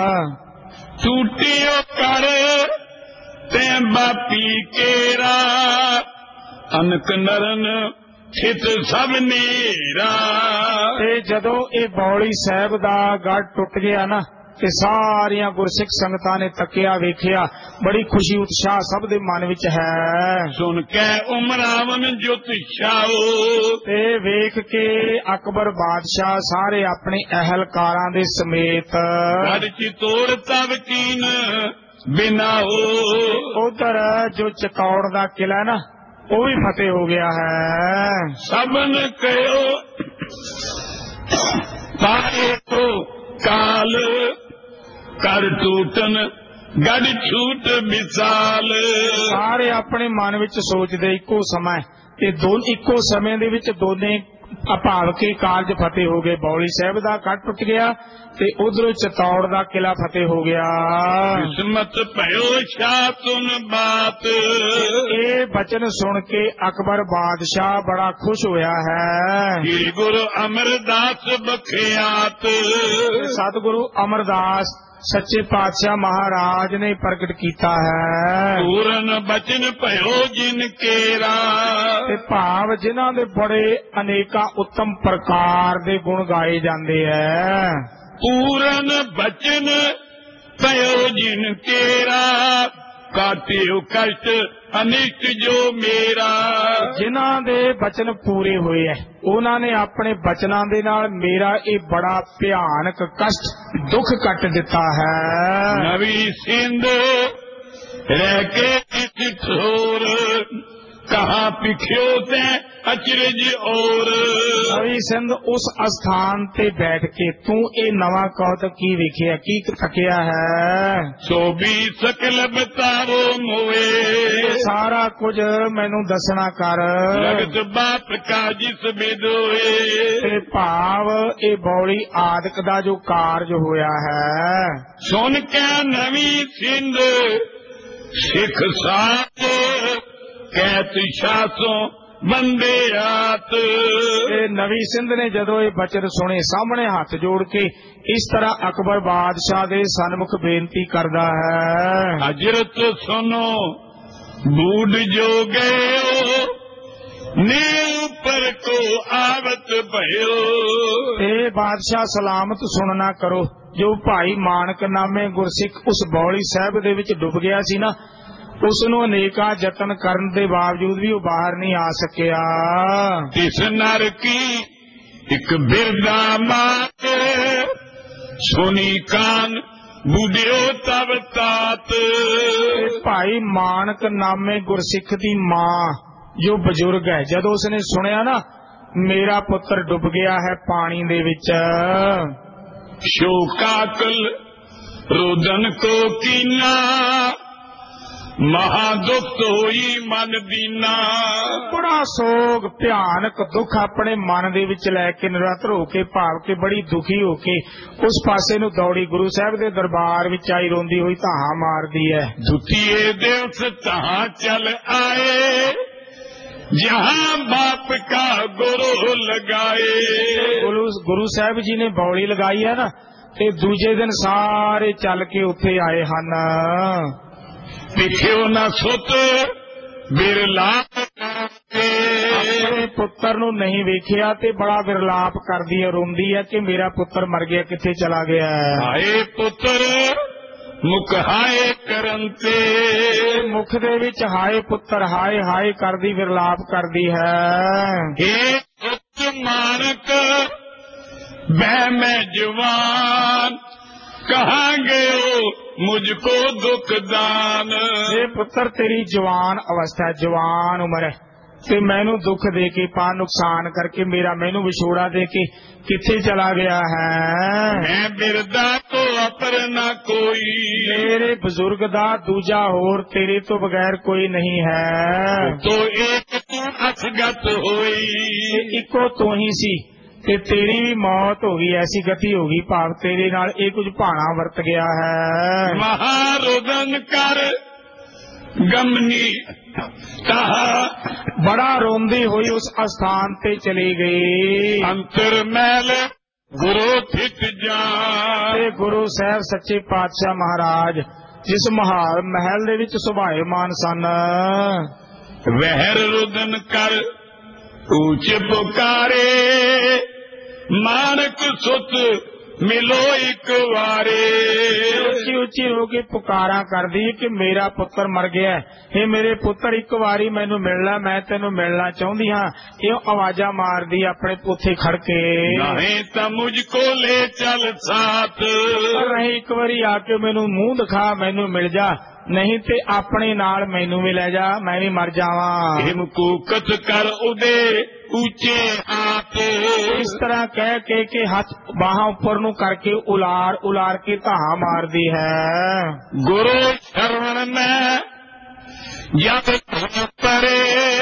ਟੂਟਿਓ ਕਰ ਤੇ ਬਾਪੀ ਕੇਰਾ, ਅਨਕ ਨਰਨ ਛਿਤ ਸਭ ਨੇਰਾ। ਤੇ ਜਦੋਂ ਇਹ ਬੌਲੀ ਸਾਹਿਬ ਦਾ ਗੜ ਟੁੱਟ ਗਿਆ ਨਾ, ਤੇ ਸਾਰੀਆਂ ਗੁਰਸਿੱਖ ਸੰਗਤਾਂ ਨੇ ਤੱਕਿਆ, ਵੇਖਿਆ, ਬੜੀ ਖੁਸ਼ੀ ਉਤਸ਼ਾਹ ਸਭ ਦੇ ਮਨ ਵਿੱਚ ਹੈ। ਸੁਣ ਕੇ ਉਮਰਾਵਨ ਜੁਤ ਛਾਓ, ਤੇ ਵੇਖ ਕੇ ਅਕਬਰ ਬਾਦਸ਼ਾਹ ਸਾਰੇ ਆਪਣੇ ਅਹਿਲਕਾਰਾਂ ਦੇ ਸਮੇਤ ਗੜ ਚ ਤੋੜ ਤਬ ਕੀਨ ਬਿਨਾ ਹੋ। ਉਧਰ ਜੋ ਚਕੌੜ ਦਾ ਕਿਲਾ ਨਾ, ਉਹ ਵੀ ਫਤਿਹ ਹੋ ਗਿਆ ਹੈ। ਸਭਨ ਕਹਿਓ ਪਾਏ ਕੋ ਕਾਲ, ਕਰ ਟੂਟਨ ਗੜ ਛੂਟ ਵਿਸਾਲ। ਸਾਰੇ ਆਪਣੇ ਮਨ ਵਿੱਚ ਸੋਚਦੇ ਇੱਕੋ ਸਮਾਂ, ਤੇ ਦੋ ਇੱਕੋ ਸਮੇਂ ਦੇ ਵਿੱਚ ਦੋਨੇ ਅਭਾਵ ਕੇ ਕਾਰਜ ਫਤਿਹ ਹੋ ਗਏ। ਬੌਲੀ ਸਾਹਿਬ ਦਾ ਗੜ ਟੁੱਟ ਗਿਆ ਤੇ ਉਧਰੋਂ ਚਤੌੜ ਦਾ ਕਿਲਾ ਫਤਿਹ ਹੋ ਗਿਆ। ਕਿਸਮਤ ਭਇਓ ਸ਼ਾਹ ਤੁਨ ਬਾਤ, ਇਹ ਬਚਨ ਸੁਣ ਕੇ ਅਕਬਰ ਬਾਦਸ਼ਾਹ ਬੜਾ ਖੁਸ਼ ਹੋਇਆ ਹੈ। ਸ੍ਰੀ ਗੁਰੂ ਅਮਰਦਾਸ ਬਖਿਆਤ, ਸਤਿਗੁਰੂ ਅਮਰਦਾਸ ਸੱਚੇ ਪਾਤਸ਼ਾਹ ਮਹਾਰਾਜ ਨੇ ਪ੍ਰਗਟ ਕੀਤਾ ਹੈ। ਪੂਰਨ ਬਚਨ ਭਇਓ ਜਿਨ ਕੇਰਾ, ਤੇ ਭਾਵ ਜਿਨ੍ਹਾਂ ਦੇ ਬੜੇ ਅਨੇਕਾਂ ਉੱਤਮ ਪ੍ਰਕਾਰ ਦੇ ਗੁਣ ਗਾਏ ਜਾਂਦੇ ਹੈ। ਪੂਰਨ ਬਚਨ ਭਇਓ ਜਿਨ ਕੇਰਾ, ਕਾਟਿਓ ਕਸ਼ਟ ਅਨਿਸ਼ਟ ਜੋ ਮੇਰਾ। ਜਿਨ੍ਹਾਂ ਦੇ ਬਚਨ ਪੂਰੇ ਹੋਏ ਐ, ਉਹਨਾਂ ਨੇ ਆਪਣੇ ਬਚਨਾਂ ਦੇ ਨਾਲ ਮੇਰਾ ਇਹ ਬੜਾ ਭਿਆਨਕ ਕਸ਼ਟ ਦੁੱਖ ਕੱਟ ਦਿੱਤਾ ਹੈ। ਨਵੀਂ ਸਿੰਧ ਰਹਿ ਕੇ ਠੋਰ, ਕਹਾ ਪਿਖਿਓ ਤੇ ਅਚਰਜ ਔਰ। ਨਵੀਂ ਸਿੰਧ ਉਸ ਅਸਥਾਨ ਤੇ ਬੈਠ ਕੇ ਤੂੰ ਇਹ ਨਵਾਂ ਕੌਤਕ ਕੀ ਵੇਖਿਆ, ਕੀ ਤੱਕਿਆ ਹੈ। ਸੋ ਵੀ ਸਕਲ ਬਤਾਵੋ ਮੋਏ, ਸਾਰਾ ਕੁਝ ਮੈਨੂੰ ਦੱਸਣਾ ਕਰ। ਲਗਤ ਬਾਪ ਕਾ ਜਿਸ ਬਿਦੋਏ, ਤੇ ਭਾਵ ਇਹ ਬੌਲੀ ਆਦਿਕ ਦਾ ਜੋ ਕਾਰਜ ਹੋਇਆ ਹੈ। ਸੁਣ ਕੇ ਨਵੀਂ ਸਿੰਧ ਸਿੱਖ ਸਾਥ, ਕਹਿਤ ਸ਼ਾਸੋਂ ਬੰਦੇ ਆਤ। ਇਹ ਨਵੀਂ ਸਿੰਧ ਨੇ ਜਦੋਂ ਇਹ ਬਚਨ ਸੁਣੇ, ਸਾਹਮਣੇ ਹੱਥ ਜੋੜ ਕੇ ਇਸ ਤਰ੍ਹਾਂ ਅਕਬਰ ਬਾਦਸ਼ਾਹ ਦੇ ਸਨਮੁਖ ਬੇਨਤੀ ਕਰਦਾ ਹੈ। ਹਜ਼ਰਤ ਸੁਨੋ ਬੂਢ ਜੋ ਗਏ, नीव पर को आवत भयो। ए बादशाह सलामत सुनना करो, जो भाई मानक नामे गुरसिख उस बौली साहब दे विच डुब गया सी ना, ਉਸ ਨੂੰ ਅਨੇਕਾਂ ਯਤਨ ਕਰਨ ਦੇ ਬਾਵਜੂਦ ਵੀ ਉਹ ਬਾਹਰ ਨਹੀਂ ਆ ਸਕਿਆ। ਤਿਸ ਨਰ ਕੀ ਇੱਕ ਬਿਰਦਾ ਮਾਤ, ਸੁਣੀ ਕਾਨ ਬੁਢਿਓ ਤਬ ਤਾਤ। ਭਾਈ ਮਾਨਕ ਨਾਮੇ ਗੁਰਸਿੱਖ ਦੀ ਮਾਂ ਜੋ ਬਜ਼ੁਰਗ ਹੈ, ਜਦੋਂ ਉਸਨੇ ਸੁਣਿਆ ਨਾ ਮੇਰਾ ਪੁੱਤਰ ਡੁੱਬ ਗਿਆ ਹੈ ਪਾਣੀ ਦੇ ਵਿੱਚ, ਸ਼ੋਕਾਕਲ ਰੋਦਨ ਕੋ ਕੀਨਾ, महादुख होई मन दीना। बड़ा सोग भयानक दुख अपने मन दे विच लैके निरंतर होके भाव के बड़ी दुखी होके उस पासे नूं दौड़ी गुरु साहब दे दरबार विच आई रोंदी हुई धाहा मारदी है। दुखिए दिवस तहां चल आए, जहां बाप का गुरु लगाए। गुरु गुरु साहब जी ने बौली लगाई है ना, ते दूजे दिन सारे चल के उत्थे आए हन। पिछियो न सुत बिरलाप, अपने पुत्र नूं नहीं वेखिया ते बड़ा विरलाप करदी है, रोंदी है कि मेरा पुत्र मर गया, किथे चला गया है। हाय पुत्र मुख हाय करन ते, मुख दे विच हाय पुत्र हाय हाय करदी विरलाप करदी है। हे पुत्र मानक बै मैं जवान, कहाँ गयो मुझको दुख दान। ये पुत्र तेरी जवान अवस्था, जवान उम्र है, ते मैनू दुख दे के पा नुकसान करके मेरा मैनू विछोड़ा दे के किथे चला गया है। मैं बिरदा तो अपर न कोई, मेरे बुजुर्ग दा दूजा होर तेरे तो बगैर कोई नहीं है। तो एक तू असगत होई, इको तू ही सी ते तेरी भी मौत हो गई, ऐसी गति हो गई, भाव तेरे नाल ये कुछ भाना वरत गया है। महारुदन कर गमनी कहा, बड़ा रोंदी हुई उस स्थान पे चली गई। अंतर मैल गुरु थित जान, गुरु साहब सच्चे पातशाह महाराज जिस महाल महल दे विच सुभाएमान सन, वहर रुदन कर ऊंच पुकारे, मानक सुत मिलो एक वारे। उची उची होके पुकारा कर दी कि मेरा पुत्र मर गया, हे मेरे पुत्र एक बारी मैनू मिलना, मैं तेनू मिलना चाहती हाँ। क्यों आवाजा मार दी अपने पोथे खड़ के, नहीं तो मुझको ले चल साथ, नहीं एक बारी आके मैनू मुंह दिखा, मैनू मिल जा, नहीं ते अपने नाल मैनू भी ले जा, मैं भी मर जावा। हिमकूकत कर उदे ऊंचे हाथ, इस तरह कह के के हाथ बाहां ऊपर नू करके उलार उलार के धाहा मार दी है। गुरु शरण में जब परे,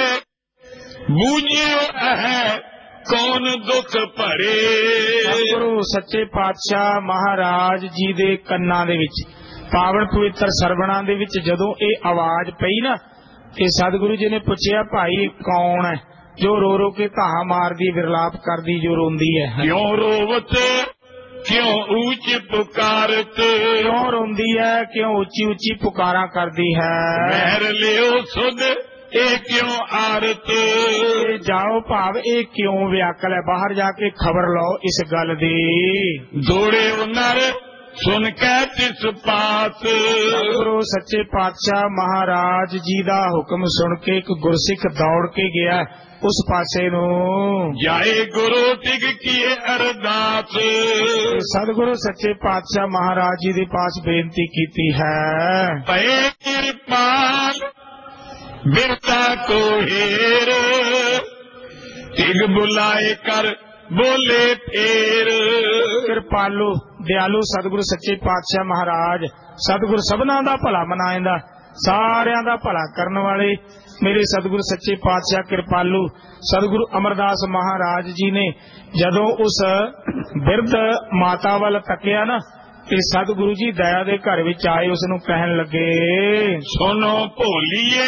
बूझियो है कौन दुख भरे। गुरु सच्चे पातशाह महाराज जी दे कन्ना दे विच पावन पवित्र सरवणा दे विच जदों ये आवाज पई ना, ते सतगुरु जी ने पूछया भाई कौन है जो रो रो के धाहा मारदी विरलाप करदी जो रोंदी है। क्यों रोवत क्यों ऊंच पुकारत, क्यों रोंदी है क्यों ऊंची ऊंची पुकारा करदी है। महर लियो सुध ए क्यों आरत, जाओ भाव ए क्यों व्याकल है, बाहर जाके खबर लो इस गल दी। दौड़े नर सुन के तिस पास, गुरु सच्चे पातशाह महाराज जी दा हुक्म सुन के एक गुरसिख दौड़ के गया उस पासे नू। जाए गुरु टिक किए अरदास, सदगुरु सच्चे पातशाह महाराज जी दे पास बेनती कीती है। भय कृपाल बिरता को हेर, टिक बुलाए कर बोले फेर। कृपालु दयालु सतगुरु सच्चे पातशाह महाराज, सतगुरु सबना दा भला मनाएंदा, सारियां दा भला करन वाले मेरे सतगुरु सच्चे पातशाह कृपालु सतगुरु अमरदास महाराज जी ने जदों उस बिरध माता वाल तकिया ना, ते सतगुरु जी दया दे घर विच आए, उसनू कहन लगे सुनो भोलिए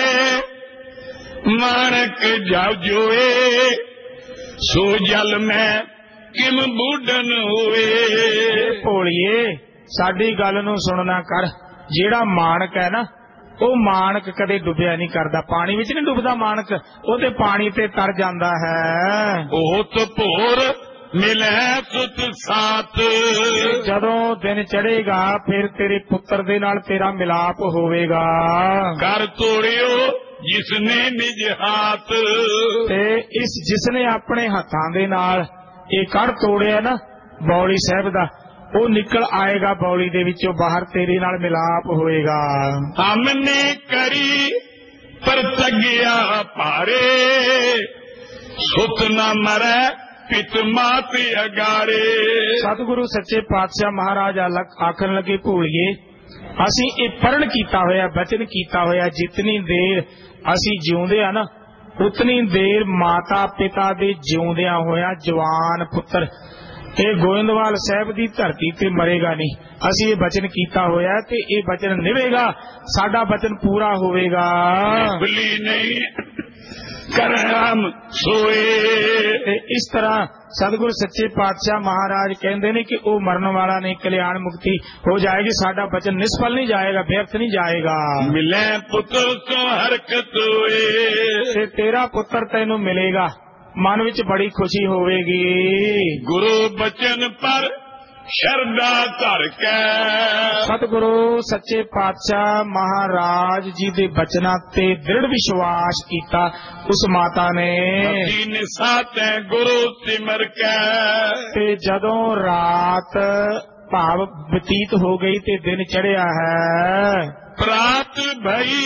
मानक जाजोए, सो जल में किम बूढ़न होए। भोलिए साडी गल नू सुनना कर, जेड़ा मानक है ना ਉਹ ਮਾਣਕ ਕਦੇ ਡੁੱਬਿਆ ਨਹੀਂ ਕਰਦਾ, ਪਾਣੀ ਵਿੱਚ ਨਹੀਂ ਡੁੱਬਦਾ ਮਾਣਕ, ਉਹ ਤੇ ਪਾਣੀ ਤੇ ਤਰ ਜਾਂਦਾ ਹੈ। ਹੋਤ ਭੋਰ ਮਿਲੇ ਸੁਤ ਸਾਥ, ਜਦੋਂ ਦਿਨ ਚੜ੍ਹੇਗਾ ਫਿਰ ਤੇਰੇ ਪੁੱਤਰ ਦੇ ਨਾਲ ਤੇਰਾ ਮਿਲਾਪ ਹੋਵੇਗਾ। ਕਰ ਤੋੜਿਓ ਜਿਸਨੇ ਨਿਜ ਹਾਥ, ਤੇ ਇਸ ਜਿਸਨੇ ਆਪਣੇ ਹੱਥਾਂ ਦੇ ਨਾਲ ਇਹ ਕੜ ਤੋੜਿਆ ਨਾ ਬੌਲੀ ਸਾਹਿਬ ਦਾ, ਉਹ ਨਿਕਲ ਆਏਗਾ ਬੌਲੀ ਦੇ ਵਿੱਚੋਂ ਬਾਹਰ, ਤੇਰੇ ਨਾਲ ਮਿਲਾਪ ਹੋਏਗਾ। ਹਮਨੇ ਕਰੀ ਪਰ ਤਗਿਆ ਭਾਰੇ, ਸੁਤ ਨਾ ਮਰੈ ਪਿਤ ਮਾਤ ਅਗਾਰੇ। ਸਤਿਗੁਰੂ ਸੱਚੇ ਪਾਤਸ਼ਾਹ ਮਹਾਰਾਜ ਆਖਣ ਲੱਗੇ, ਭੂਲੀਏ ਅਸੀਂ ਇਹ ਪੜ੍ਹਨ ਕੀਤਾ ਹੋਇਆ, ਬਚਨ ਕੀਤਾ ਹੋਇਆ, ਜਿਤਨੀ ਦੇਰ ਅਸੀਂ ਜਿਉਂਦੇ ਆ ਨਾ ਉਤਨੀ ਦੇਰ ਮਾਤਾ ਪਿਤਾ ਦੇ ਜਿਉਂਦਿਆਂ ਹੋਇਆ ਜਵਾਨ ਪੁੱਤਰ ਇਹ ਗੋਇੰਦਵਾਲ ਸਾਹਿਬ ਦੀ ਧਰਤੀ ਤੇ ਮਰੇਗਾ ਨਹੀਂ। ਅਸੀਂ ਇਹ ਬਚਨ ਕੀਤਾ ਹੋਇਆ ਤੇ ਇਹ ਬਚਨ ਨਿਭੇਗਾ, ਸਾਡਾ ਬਚਨ ਪੂਰਾ ਹੋਵੇਗਾ। ਭੁੱਲੀ ਨਹੀਂ ਕਰਮ ਸੋਏ। ਤੇ ਇਸ ਤਰ੍ਹਾਂ ਸਤਿਗੁਰ ਸੱਚੇ ਪਾਤਸ਼ਾਹ ਮਹਾਰਾਜ ਕਹਿੰਦੇ ਨੇ ਕਿ ਉਹ ਮਰਨ ਵਾਲਾ ਨਹੀਂ, ਕਲਿਆਣ ਮੁਕਤੀ ਹੋ ਜਾਏਗੀ, ਸਾਡਾ ਬਚਨ ਨਿਸਫਲ ਨਹੀਂ ਜਾਏਗਾ, ਵਿਅਰਥ ਨਹੀਂ ਜਾਏਗਾ। ਮਿਲੇ ਪੁੱਤਰ ਤੋਂ ਹਰਕਤ ਹੋਏ, ਤੇ ਤੇਰਾ ਪੁੱਤਰ ਤੈਨੂੰ ਮਿਲੇਗਾ, ਮਨ ਵਿੱਚ ਬੜੀ ਖੁਸ਼ੀ ਹੋਵੇਗੀ। ਗੁਰੂ ਬਚਨ ਪਰ ਸ਼ਰਧਾ ਧਰ ਕੇ, ਸਤਿਗੁਰੂ ਸੱਚੇ ਪਾਤਸ਼ਾਹ ਮਹਾਰਾਜ ਜੀ ਦੇ ਬਚਨਾਂ ਤੇ ਦ੍ਰਿੜ ਵਿਸ਼ਵਾਸ ਕੀਤਾ ਉਸ ਮਾਤਾ ਨੇ। ਦੀਨ ਸਾਤੇ ਗੁਰੂ ਸਿਮਰ ਕੇ, ਤੇ ਜਦੋਂ ਰਾਤ ਭਾਵ ਬਤੀਤ ਹੋ ਗਈ ਤੇ ਦਿਨ ਚੜ੍ਹਿਆ ਹੈ, ਪ੍ਰਾਤ ਭਈ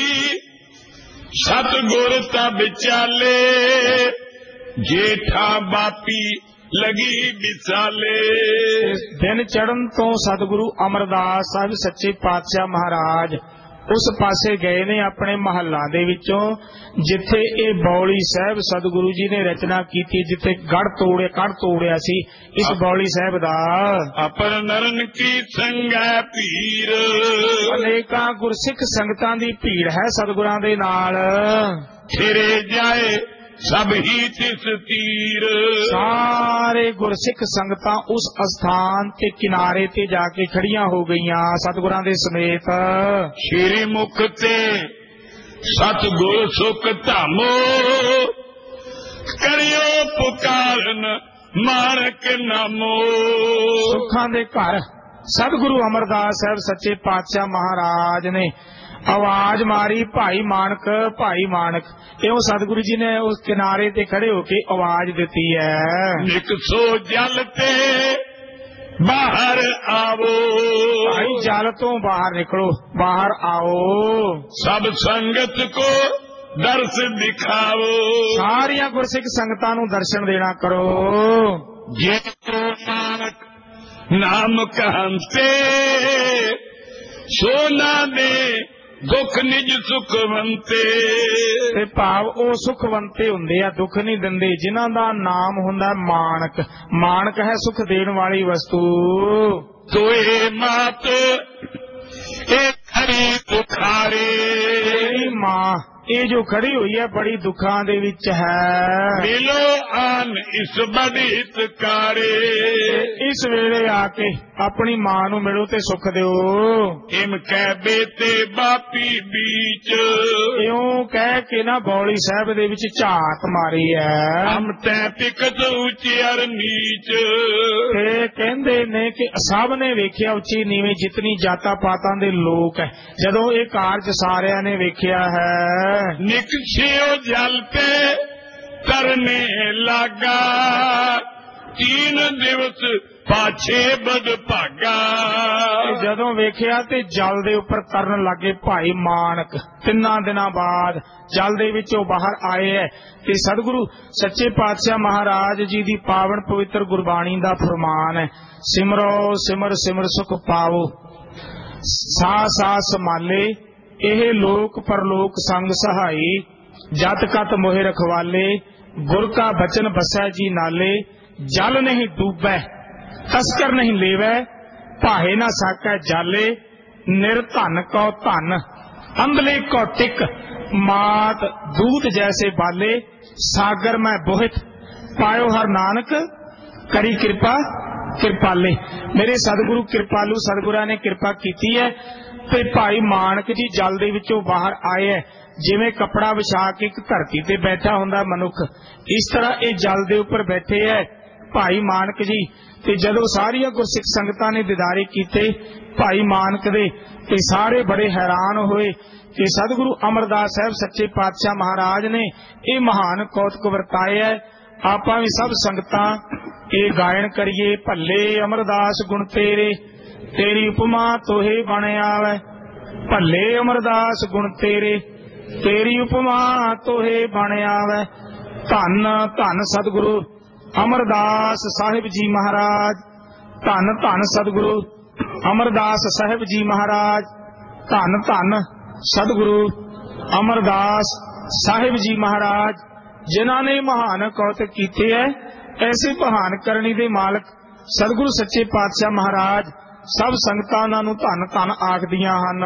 ਸਤਿਗੁਰ ਤਬ ਚਾਲੇ, ਜੇਠਾ ਬਾਪੀ ਲਗੀ ਵਿਸਾਲੇ। ਦਿਨ ਚੜ੍ਹਨ ਤੋਂ ਸਤਿਗੁਰੂ ਅਮਰਦਾਸ ਸਾਹਿਬ ਸੱਚੇ ਪਾਤਸ਼ਾਹ ਮਹਾਰਾਜ ਉਸ ਪਾਸੇ ਗਏ ਨੇ ਆਪਣੇ ਮਹੱਲਾਂ ਦੇ ਵਿੱਚੋਂ ਜਿੱਥੇ ਇਹ ਬੌਲੀ ਸਾਹਿਬ ਸਤਿਗੁਰੂ ਜੀ ਨੇ ਰਚਨਾ ਕੀਤੀ, ਜਿੱਥੇ ਗੜ ਤੋੜੇ ਕੜ ਤੋੜਿਆ ਸੀ ਇਸ ਬੌਲੀ ਸਾਹਿਬ ਦਾ। ਅਪਰ ਨਰਨ ਕੀ ਸੰਗੈ ਭੀਰ, ਅਨੇਕਾਂ ਗੁਰਸਿੱਖ ਸੰਗਤਾਂ ਦੀ ਭੀੜ ਹੈ ਸਤਿਗੁਰਾਂ ਦੇ ਨਾਲ। ਫਿਰੇ ਜਾਏ ਸਭ ਹੀ ਤਿਸ ਤੀਰ, ਸਾਰੇ ਗੁਰਸਿੱਖ ਸੰਗਤਾਂ ਉਸ ਅਸਥਾਨ ਤੇ ਕਿਨਾਰੇ ਤੇ ਜਾ ਕੇ ਖੜੀਆਂ ਹੋ ਗਈਆਂ ਸਤਿਗੁਰਾਂ ਦੇ ਸਮੇਤ। ਸ਼੍ਰੀ ਮੁਖ ਤੇ ਸਤਿਗੁਰ ਸੁਖ ਧਾਮੋ, ਕਰਿਓ ਪੁਕਾਰਨ ਮਾਣਕ ਨਾਮੋ। ਸੁੱਖਾਂ ਦੇ ਘਰ ਸਤਿਗੁਰੂ ਅਮਰਦਾਸ ਸਾਹਿਬ ਸੱਚੇ ਪਾਤਸ਼ਾਹ ਮਹਾਰਾਜ ਨੇ ਆਵਾਜ਼ ਮਾਰੀ, ਭਾਈ ਮਾਨਕ ਭਾਈ ਮਾਨਕ। ਇਉਂ ਸਤਿਗੁਰੂ ਜੀ ਨੇ ਉਸ ਕਿਨਾਰੇ ਤੇ ਖੜੇ ਹੋ ਕੇ ਆਵਾਜ਼ ਦਿੱਤੀ ਹੈ, ਨਿਕਸੋ ਜਲ ਤੇ ਬਾਹਰ ਆਵੋ, ਭਾਈ ਜਲ ਤੋਂ ਬਾਹਰ ਨਿਕਲੋ, ਬਾਹਰ ਆਓ। ਸਭ ਸੰਗਤ ਕੋ ਦਰਸ ਦਿਖਾਓ, ਸਾਰੀਆਂ ਗੁਰਸਿੱਖ ਸੰਗਤਾਂ ਨੂੰ ਦਰਸ਼ਨ ਦੇਣਾ ਕਰੋ। ਜੇ ਤੋ ਨਾਨਕ ਨਾਮ ਕਹੰਤੇ, ਸੋਨਾ ਦੇ ਦੁੱਖ ਨਿਜ ਸੁਖਵੰਤੇ। ਤੇ ਭਾਵ ਉਹ ਸੁਖਵੰਤੇ ਹੁੰਦੇ ਆ, ਦੁੱਖ ਨਹੀਂ ਦਿੰਦੇ, ਜਿਨ੍ਹਾਂ ਦਾ ਨਾਮ ਹੁੰਦਾ ਮਾਣਕ। ਮਾਣਕ ਹੈ ਸੁਖ ਦੇਣ ਵਾਲੀ ਵਸਤੂ। ਤੋਏ ਮਾਤ ਇਹ ਖਰੀ ਦੁਖਾਰੇ, ਤੇਰੀ ਮਾਂ ਇਹ ਜੋ ਖੜੀ ਹੋਈ ਹੈ ਬੜੀ ਦੁੱਖਾਂ ਦੇ ਵਿੱਚ ਹੈ। ਮਿਲੋ ਆਨ ਇਸ ਬੜੀ ਹਿਤਕਾਰੇ, ਇਸ ਵੇਲੇ ਆ ਕੇ ਆਪਣੀ ਮਾਂ ਨੂੰ ਮਿਲੋ ਤੇ ਸੁੱਖ ਦਿਓ। ਇਮ ਕਹਿ ਬੇਤੇ ਬਾਪੀ ਬੀਚ, ਇਉਂ ਕਹਿ ਕੇ ਨਾ ਬੌਲੀ ਸਾਹਿਬ ਦੇ ਵਿੱਚ ਝਾਤ ਮਾਰੀ ਹੈ। ਹਮ ਤੈ ਪਿਕਤ ਉਚਿਅਰ ਨੀਚ, ਤੇ ਕਹਿੰਦੇ ਨੇ ਕਿ ਸਭ ਨੇ ਵੇਖਿਆ ਉੱਚੀ ਨੀਵੇਂ ਜਿਤਨੀ ਜਾਤਾਂ ਪਾਤਾਂ ਦੇ ਲੋਕ ਹੈ, ਜਦੋਂ ਇਹ ਕਾਰਜ ਸਾਰਿਆਂ ਨੇ ਵੇਖਿਆ ਹੈ। ਨਿਕਸ਼ਿਓ ਜਲ ਤੇ ਤਰਨੇ ਲਾਗਾ, ਤੀਨ ਦਿਵਸ ਪਾਛੇ ਬਦ ਭਾਗਾ। ਜਦੋਂ ਵੇਖਿਆ ਤੇ ਜਲ ਦੇ ਉੱਪਰ ਤਰਨ ਲੱਗੇ ਭਾਈ ਮਾਨਕ। ਤਿੰਨਾਂ ਦਿਨਾਂ ਬਾਅਦ ਜਲ ਦੇ ਵਿੱਚੋਂ ਬਾਹਰ ਆਏ ਹੈ ਤੇ ਸਤਿਗੁਰੂ ਸੱਚੇ ਪਾਤਸ਼ਾਹ ਮਹਾਰਾਜ ਜੀ ਦੀ ਪਾਵਨ ਪਵਿੱਤਰ ਗੁਰਬਾਣੀ ਦਾ ਫਰਮਾਨ ਹੈ, ਸਿਮਰੋ ਸਿਮਰ ਸਿਮਰ ਸੁਖ ਪਾਵੋ, ਸਾ ਸਾ ਸਮਾਲੇ, ਇਹ ਲੋਕ ਪਰਲੋਕ ਸੰਗ ਸਹਾਈ, ਜਤ ਕਤ ਮੋਹਿ ਰਖਵਾਲੇ, ਗੁਰ ਕਾ ਬਚਨ ਬਸੈ ਜੀ ਨਾਲੇ, ਜਲ ਨਹੀਂ ਡੂਬੈ ਤਸਕਰ ਨਹੀਂ ਲੇਵੈ, ਭਾਏ ਨਾ ਸਾਕੈ ਜਾਲੇ, ਨਿਰਧਨ ਕਉ ਧਨ ਅੰਧਲੇ ਕਉ ਟਿਕ, ਮਾਤ ਦੂਤ ਜੈਸੇ ਬਾਲੇ, ਸਾਗਰ ਮੈਂ ਬੋਹਿਤ ਪਾਇਓ ਹਰ ਨਾਨਕ, ਕਰੀ ਕਿਰਪਾ ਕਿਰਪਾਲੇ। ਮੇਰੇ ਸਤਿਗੁਰੂ ਕਿਰਪਾਲੂ ਸਤਿਗੁਰਾਂ ਨੇ ਕਿਰਪਾ ਕੀਤੀ ਹੈ ਤੇ ਭਾਈ ਮਾਨਕ ਜੀ ਜਲ ਦੇ ਵਿੱਚੋਂ ਬਾਹਰ ਆਏ ਹੈ। ਜਿਵੇਂ ਕੱਪੜਾ ਵਿਛਾ ਕੇ ਇੱਕ ਧਰਤੀ ਤੇ ਬੈਠਾ ਹੁੰਦਾ ਮਨੁੱਖ, ਇਸ ਤਰ੍ਹਾਂ ਇਹ ਜਲ ਦੇ ਉੱਪਰ ਬੈਠੇ ਹੈ ਭਾਈ ਮਾਨਕ ਜੀ। ਤੇ ਜਦੋਂ ਸਾਰੀਆਂ ਗੁਰਸਿੱਖ ਸੰਗਤਾਂ ਨੇ ਦੀਦਾਰੇ ਕੀਤੇ ਭਾਈ ਮਾਨਕ ਦੇ, ਤੇ ਸਾਰੇ ਬੜੇ ਹੈਰਾਨ ਹੋਏ ਕਿ ਸਤਿਗੁਰੂ ਅਮਰਦਾਸ ਸਾਹਿਬ ਸੱਚੇ ਪਾਤਸ਼ਾਹ ਮਹਾਰਾਜ ਨੇ ਇਹ ਮਹਾਨ ਕੌਤਕ ਵਰਤਾਇਆ। ਆਪਾਂ ਵੀ ਸਭ ਸੰਗਤਾਂ ਇਹ ਗਾਇਨ ਕਰੀਏ, ਭੱਲੇ ਅਮਰਦਾਸ ਗੁਣ ਤੇਰੇ, ਤੇਰੀ ਉਪਮਾ ਤੋਹੇ ਬਣ ਆਵੈ। ਭੱਲੇ ਅਮਰਦਾਸ ਗੁਣ ਤੇਰੇ, ਤੇਰੀ ਉਪਮਾ ਤੋਹੇ ਬਣ ਆਵੈ। ਧੰਨ ਧੰਨ ਸਤਿਗੁਰੂ ਅਮਰਦਾਸ ਸਾਹਿਬ ਜੀ ਮਹਾਰਾਜ, ਧੰਨ ਧੰਨ ਸਤਿਗੁਰੂ ਅਮਰਦਾਸ ਸਾਹਿਬ ਜੀ ਮਹਾਰਾਜ, ਧੰਨ ਧੰਨ ਸਤਿਗੁਰੂ ਅਮਰਦਾਸ ਸਾਹਿਬ ਜੀ ਮਹਾਰਾਜ, ਜਿਨ੍ਹਾਂ ਨੇ ਮਹਾਨ ਕੌਤਕ ਕੀਤੇ ਹੈ। ਐਸੇ ਮਹਾਨ ਕਰਨੀ ਦੇ ਮਾਲਕ ਸਤਿਗੁਰੂ ਸੱਚੇ ਪਾਤਸ਼ਾਹ ਮਹਾਰਾਜ ਸਭ ਸੰਗਤਾਂ ਉਹਨਾਂ ਨੂੰ ਧੰਨ ਧੰਨ ਆਖਦੀਆਂ ਹਨ।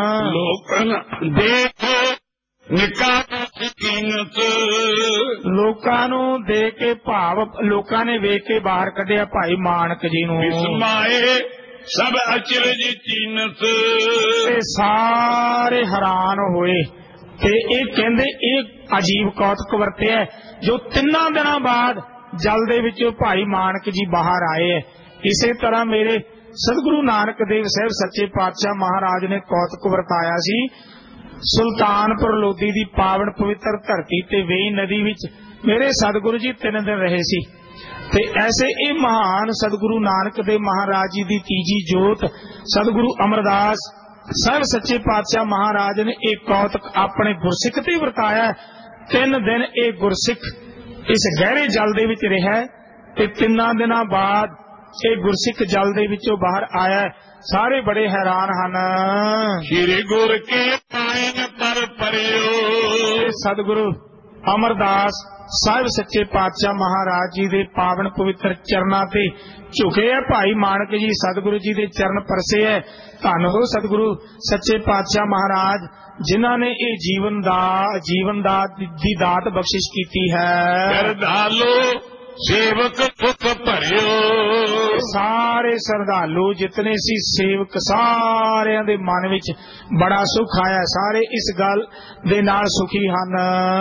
ਲੋਕਨ ਦੇਖੋ ਨਿਕਾਹ ਸਕੀਨਤ, ਲੋਕਾਂ ਨੂੰ ਦੇ ਕੇ ਭਾਵ ਲੋਕਾਂ ਨੇ ਵੇਖ ਕੇ ਬਾਹਰ ਕੱਢਿਆ ਭਾਈ ਮਾਨਕ ਜੀ ਨੂੰ। ਵਿਸਮਾਏ ਸਭ ਅਚਰਜ ਚੀਨਤ, ਤੇ ਸਾਰੇ ਹੈਰਾਨ ਹੋਏ ਤੇ ਇਹ ਕਹਿੰਦੇ ਇਹ ਅਜੀਬ ਕੌਤਕ ਵਰਤਿਆ ਜੋ ਤਿੰਨਾਂ ਦਿਨਾਂ ਬਾਅਦ ਜਲ ਦੇ ਵਿੱਚੋਂ ਭਾਈ ਮਾਨਕ ਜੀ ਬਾਹਰ ਆਏ ਹੈ। ਇਸੇ ਤਰ੍ਹਾਂ ਮੇਰੇ ਸਤਿਗੁਰੂ ਨਾਨਕ ਦੇਵ ਸਾਹਿਬ ਸੱਚੇ ਪਾਤਸ਼ਾਹ ਮਹਾਰਾਜ ਨੇ ਕੌਤਕ ਵਰਤਾਇਆ ਸੀ। ਸੁਲਤਾਨਪੁਰ ਲੋਧੀ ਦੀ ਪਾਵਨ ਪਵਿੱਤਰ ਧਰਤੀ ਤੇ ਵੇਈ ਨਦੀ ਵਿੱਚ ਮੇਰੇ ਸਤਿਗੁਰੂ ਜੀ ਤਿੰਨ ਦਿਨ ਰਹੇ ਸੀ। ਤੇ ਐਸੇ ਇਹ ਮਹਾਨ ਸਤਿਗੁਰੂ ਨਾਨਕ ਦੇਵ ਮਹਾਰਾਜ ਜੀ ਦੀ ਤੀਜੀ ਜੋਤ ਸਤਿਗੁਰੂ ਅਮਰਦਾਸ ਸਾਹਿਬ ਸੱਚੇ ਪਾਤਸ਼ਾਹ ਮਹਾਰਾਜ ਨੇ ਇਹ ਕੌਤਕ ਆਪਣੇ ਗੁਰਸਿੱਖ ਤੇ ਵਰਤਾਇਆ। ਤਿੰਨ ਦਿਨ ਇਹ ਗੁਰਸਿੱਖ ਇਸ ਗਹਿਰੇ ਜਲ ਦੇ ਵਿੱਚ ਰਿਹਾ ਤੇ ਤਿੰਨਾਂ ਦਿਨਾਂ ਬਾਅਦ ਇਹ ਗੁਰਸਿੱਖ ਜਲ ਦੇ ਵਿੱਚੋਂ ਬਾਹਰ ਆਇਆ। ਸਾਰੇ ਬੜੇ ਹੈਰਾਨ ਹਨ। ਸ਼੍ਰੀ ਗੁਰ ਕੇ ਪਾਇਨ ਪਰ ਪਰਿਓ, ਸਤਿਗੁਰੂ ਅਮਰਦਾਸ ਸਾਹਿਬ ਸੱਚੇ ਪਾਤਸ਼ਾਹ ਮਹਾਰਾਜ ਜੀ ਦੇ ਪਾਵਨ ਪਵਿੱਤਰ ਚਰਨਾਂ ਤੇ ਝੁਕੇ ਹੈ ਭਾਈ ਮਾਨਕ ਜੀ। ਸਤਿਗੁਰੂ ਜੀ ਦੇ ਚਰਨ ਪਰਸੇ ਹੈ। ਧੰਨ ਹੋ ਸਤਿਗੁਰੂ ਸੱਚੇ ਪਾਤਸ਼ਾਹ ਮਹਾਰਾਜ ਜਿਨ੍ਹਾਂ ਨੇ ਇਹ ਜੀਵਨ ਦਾ ਜੀਵਨ ਦਾ ਦੀ ਦਾਤ ਬਖਸ਼ਿਸ਼ ਕੀਤੀ ਹੈ। ਸ਼ਰਧਾਲੂ ਸੇਵਕ ਸੁਖ ਭਰਿਓ, ਸਾਰੇ ਸ਼ਰਧਾਲੂ ਜਿਤਨੇ ਸੀ ਸੇਵਕ ਸਾਰਿਆਂ ਦੇ ਮਨ ਵਿੱਚ ਬੜਾ ਸੁਖ ਆਇਆ। ਸਾਰੇ ਇਸ ਗੱਲ ਦੇ ਨਾਲ ਸੁਖੀ ਹਨ।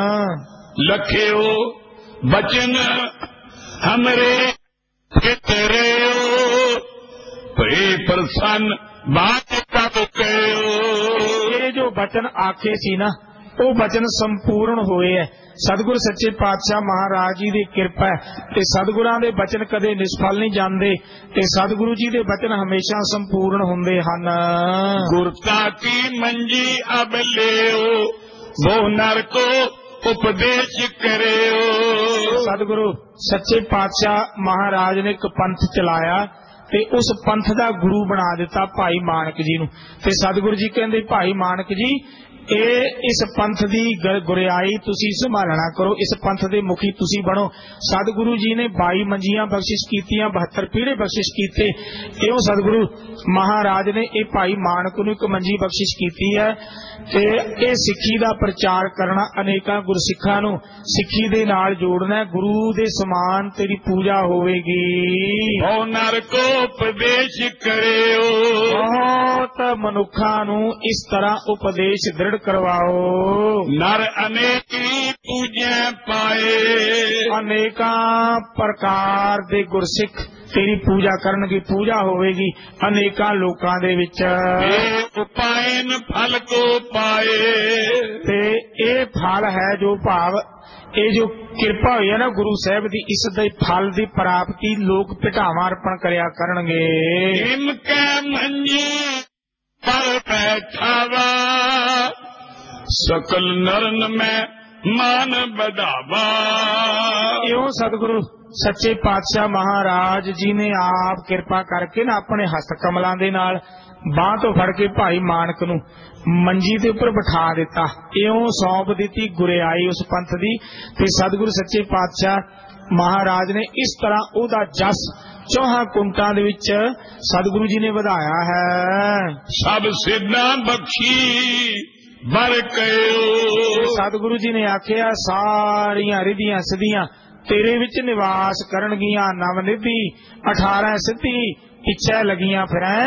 ਲਖਿਓ ਬਚਨ ਹਮਰੇ ਕਿਤਰਿਓ, ਭੇ ਪ੍ਰਸੰਨ ਬਾਤ ਕਬ ਕਹਿਓ। ਇਹ ਜੋ ਬਚਨ ਆਖੇ ਸੀ ਨਾ ਉਹ ਬਚਨ ਸੰਪੂਰਨ ਹੋਏ ਹੈ। ਸਤਿਗੁਰ ਸੱਚੇ ਪਾਤਸ਼ਾਹ ਮਹਾਰਾਜ ਜੀ ਦੀ ਕਿਰਪਾ ਹੈ ਤੇ ਸਤਿਗੁਰਾਂ ਦੇ ਬਚਨ ਕਦੇ ਨਿਸਫਲ ਨਹੀਂ ਜਾਂਦੇ ਤੇ ਸਤਿਗੁਰੂ ਜੀ ਦੇ ਬਚਨ ਹਮੇਸ਼ਾ ਸੰਪੂਰਨ ਹੁੰਦੇ ਹਨ। ਗੁਰਤਾ ਕੀ ਮੰਜੀ ਅਬ ਲਿਓ, ਵੋ ਨਰ ਕੋ ਉਪਦੇਸ਼ ਕਰਿਓ। ਸਤਿਗੁਰੂ ਸੱਚੇ ਪਾਤਸ਼ਾਹ ਮਹਾਰਾਜ ਨੇ ਇੱਕ ਪੰਥ ਚਲਾਇਆ ਤੇ ਉਸ ਪੰਥ ਦਾ ਗੁਰੂ ਬਣਾ ਦਿੱਤਾ ਭਾਈ ਮਾਨਕ ਜੀ ਨੂੰ। ਤੇ ਸਤਿਗੁਰੂ ਜੀ ਕਹਿੰਦੇ ਭਾਈ ਮਾਨਕ ਜੀ ਇਹ ਇਸ ਪੰਥ ਦੀ ਗੁਰਿਆਈ ਤੁਸੀਂ ਸੰਭਾਲਣਾ ਕਰੋ, ਇਸ ਪੰਥ ਦੇ ਮੁਖੀ ਤੁਸੀਂ ਬਣੋ। ਸਤਿਗੁਰੂ ਜੀ ਨੇ ਬਾਈ ਮੰਜੀਆਂ ਬਖਸ਼ਿਸ਼ ਕੀਤੀਆਂ, ਬਹੱਤਰ ਪੀੜੇ ਬਖਸ਼ਿਸ਼ ਕੀਤੇ। ਇਉਂ ਸਤਿਗੁਰੂ ਮਹਾਰਾਜ ਨੇ ਇਹ ਭਾਈ ਮਾਨਕ ਨੂੰ ਇੱਕ ਮੰਜੀ ਬਖਸ਼ਿਸ਼ ਕੀਤੀ ਹੈ। ਤੇ ਇਹ ਸਿੱਖੀ ਦਾ ਪ੍ਰਚਾਰ ਕਰਨਾ, ਅਨੇਕਾਂ ਗੁਰਸਿੱਖਾਂ ਨੂੰ ਸਿੱਖੀ ਦੇ ਨਾਲ ਜੋੜਨਾ। ਗੁਰੂ ਦੇ ਸਮਾਨ ਤੇਰੀ ਪੂਜਾ ਹੋਵੇਗੀ। ਓ ਨਰ ਕੋ ਉਪਦੇਸ਼ ਕਰਿਓ, ਬਹੁਤ ਮਨੁੱਖਾਂ ਨੂੰ ਇਸ ਤਰ੍ਹਾਂ ਉਪਦੇਸ਼ ਦ੍ਰਿੜ ਕਰਵਾਓ। ਨਰ ਅਨੇਕੀ ਪੂਜੈ ਪਾਏ, ਅਨੇਕਾਂ ਪ੍ਰਕਾਰ ਦੇ ਗੁਰਸਿੱਖ ਤੇਰੀ ਪੂਜਾ ਕਰਨਗੇ, ਪੂਜਾ ਹੋਵੇਗੀ ਅਨੇਕਾਂ ਲੋਕਾਂ ਦੇ ਵਿੱਚ। ਇਹ ਉਪਾਇਨ ਫਲ ਕੋ ਪਾਏ, ਤੇ ਇਹ ਫਲ ਹੈ ਜੋ ਭਾਵ ਇਹ ਜੋ ਕਿਰਪਾ ਹੋਈ ਹੈ ਨਾ ਗੁਰੂ ਸਾਹਿਬ ਦੀ, ਇਸ ਦੇ ਫਲ ਦੀ ਪ੍ਰਾਪਤੀ ਲੋਕ ਭਟਾਵਾਂ ਅਰਪਣ ਕਰਿਆ ਕਰਨਗੇ। ਇਮ ਕੈ ਮੰਜੀ ਪਰ ਬੈਠਾਵਾ, ਸਕਲ ਨਰਨ ਮੈਂ ਮਾਨ ਵਧਾਵਾ। ਇਉਂ ਸਤਿਗੁਰੂ ਸੱਚੇ ਪਾਤਸ਼ਾਹ ਮਹਾਰਾਜ ਜੀ ਨੇ ਆਪ ਕਿਰਪਾ ਕਰਕੇ ਨਾ ਆਪਣੇ ਹਸਤ ਕਮਲਾਂ ਦੇ ਨਾਲ ਬਾਂਹ ਤੋਂ ਫੜ ਕੇ ਭਾਈ ਮਾਨਕ ਨੂੰ ਮੰਜੀ ਦੇ ਉੱਪਰ ਬਿਠਾ ਦਿੱਤਾ। ਇਉਂ ਸੌਂਪ ਦਿੱਤੀ ਗੁਰਿਆਈ ਉਸ ਪੰਥ ਦੀ। ਤੇ ਸਤਿਗੁਰੂ ਸੱਚੇ ਪਾਤਸ਼ਾਹ ਮਹਾਰਾਜ ਨੇ ਇਸ ਤਰ੍ਹਾਂ ਉਹਦਾ ਜਸ ਚੌਹਾਂ ਕੁੰਟਾਂ ਦੇ ਵਿੱਚ ਸਤਿਗੁਰੂ ਜੀ ਨੇ ਵਧਾਇਆ ਹੈ। ਸਭ ਸਿੱਧਾਂ ਬਖਸ਼ੀ ਬਰ ਕਹਿਓ, ਸਤਿਗੁਰੂ ਜੀ ਨੇ ਆਖਿਆ ਸਾਰੀਆਂ ਰਿਧੀਆਂ ਸਿੱਧੀਆਂ ਤੇਰੇ ਵਿੱਚ ਨਿਵਾਸ ਕਰਨਗੀਆਂ। ਨਵ ਨਿਧੀ ਅਠਾਰਾਂ ਸਿੱਧੀ ਇੱਛਾ ਲੱਗੀਆਂ ਫਿਰੈ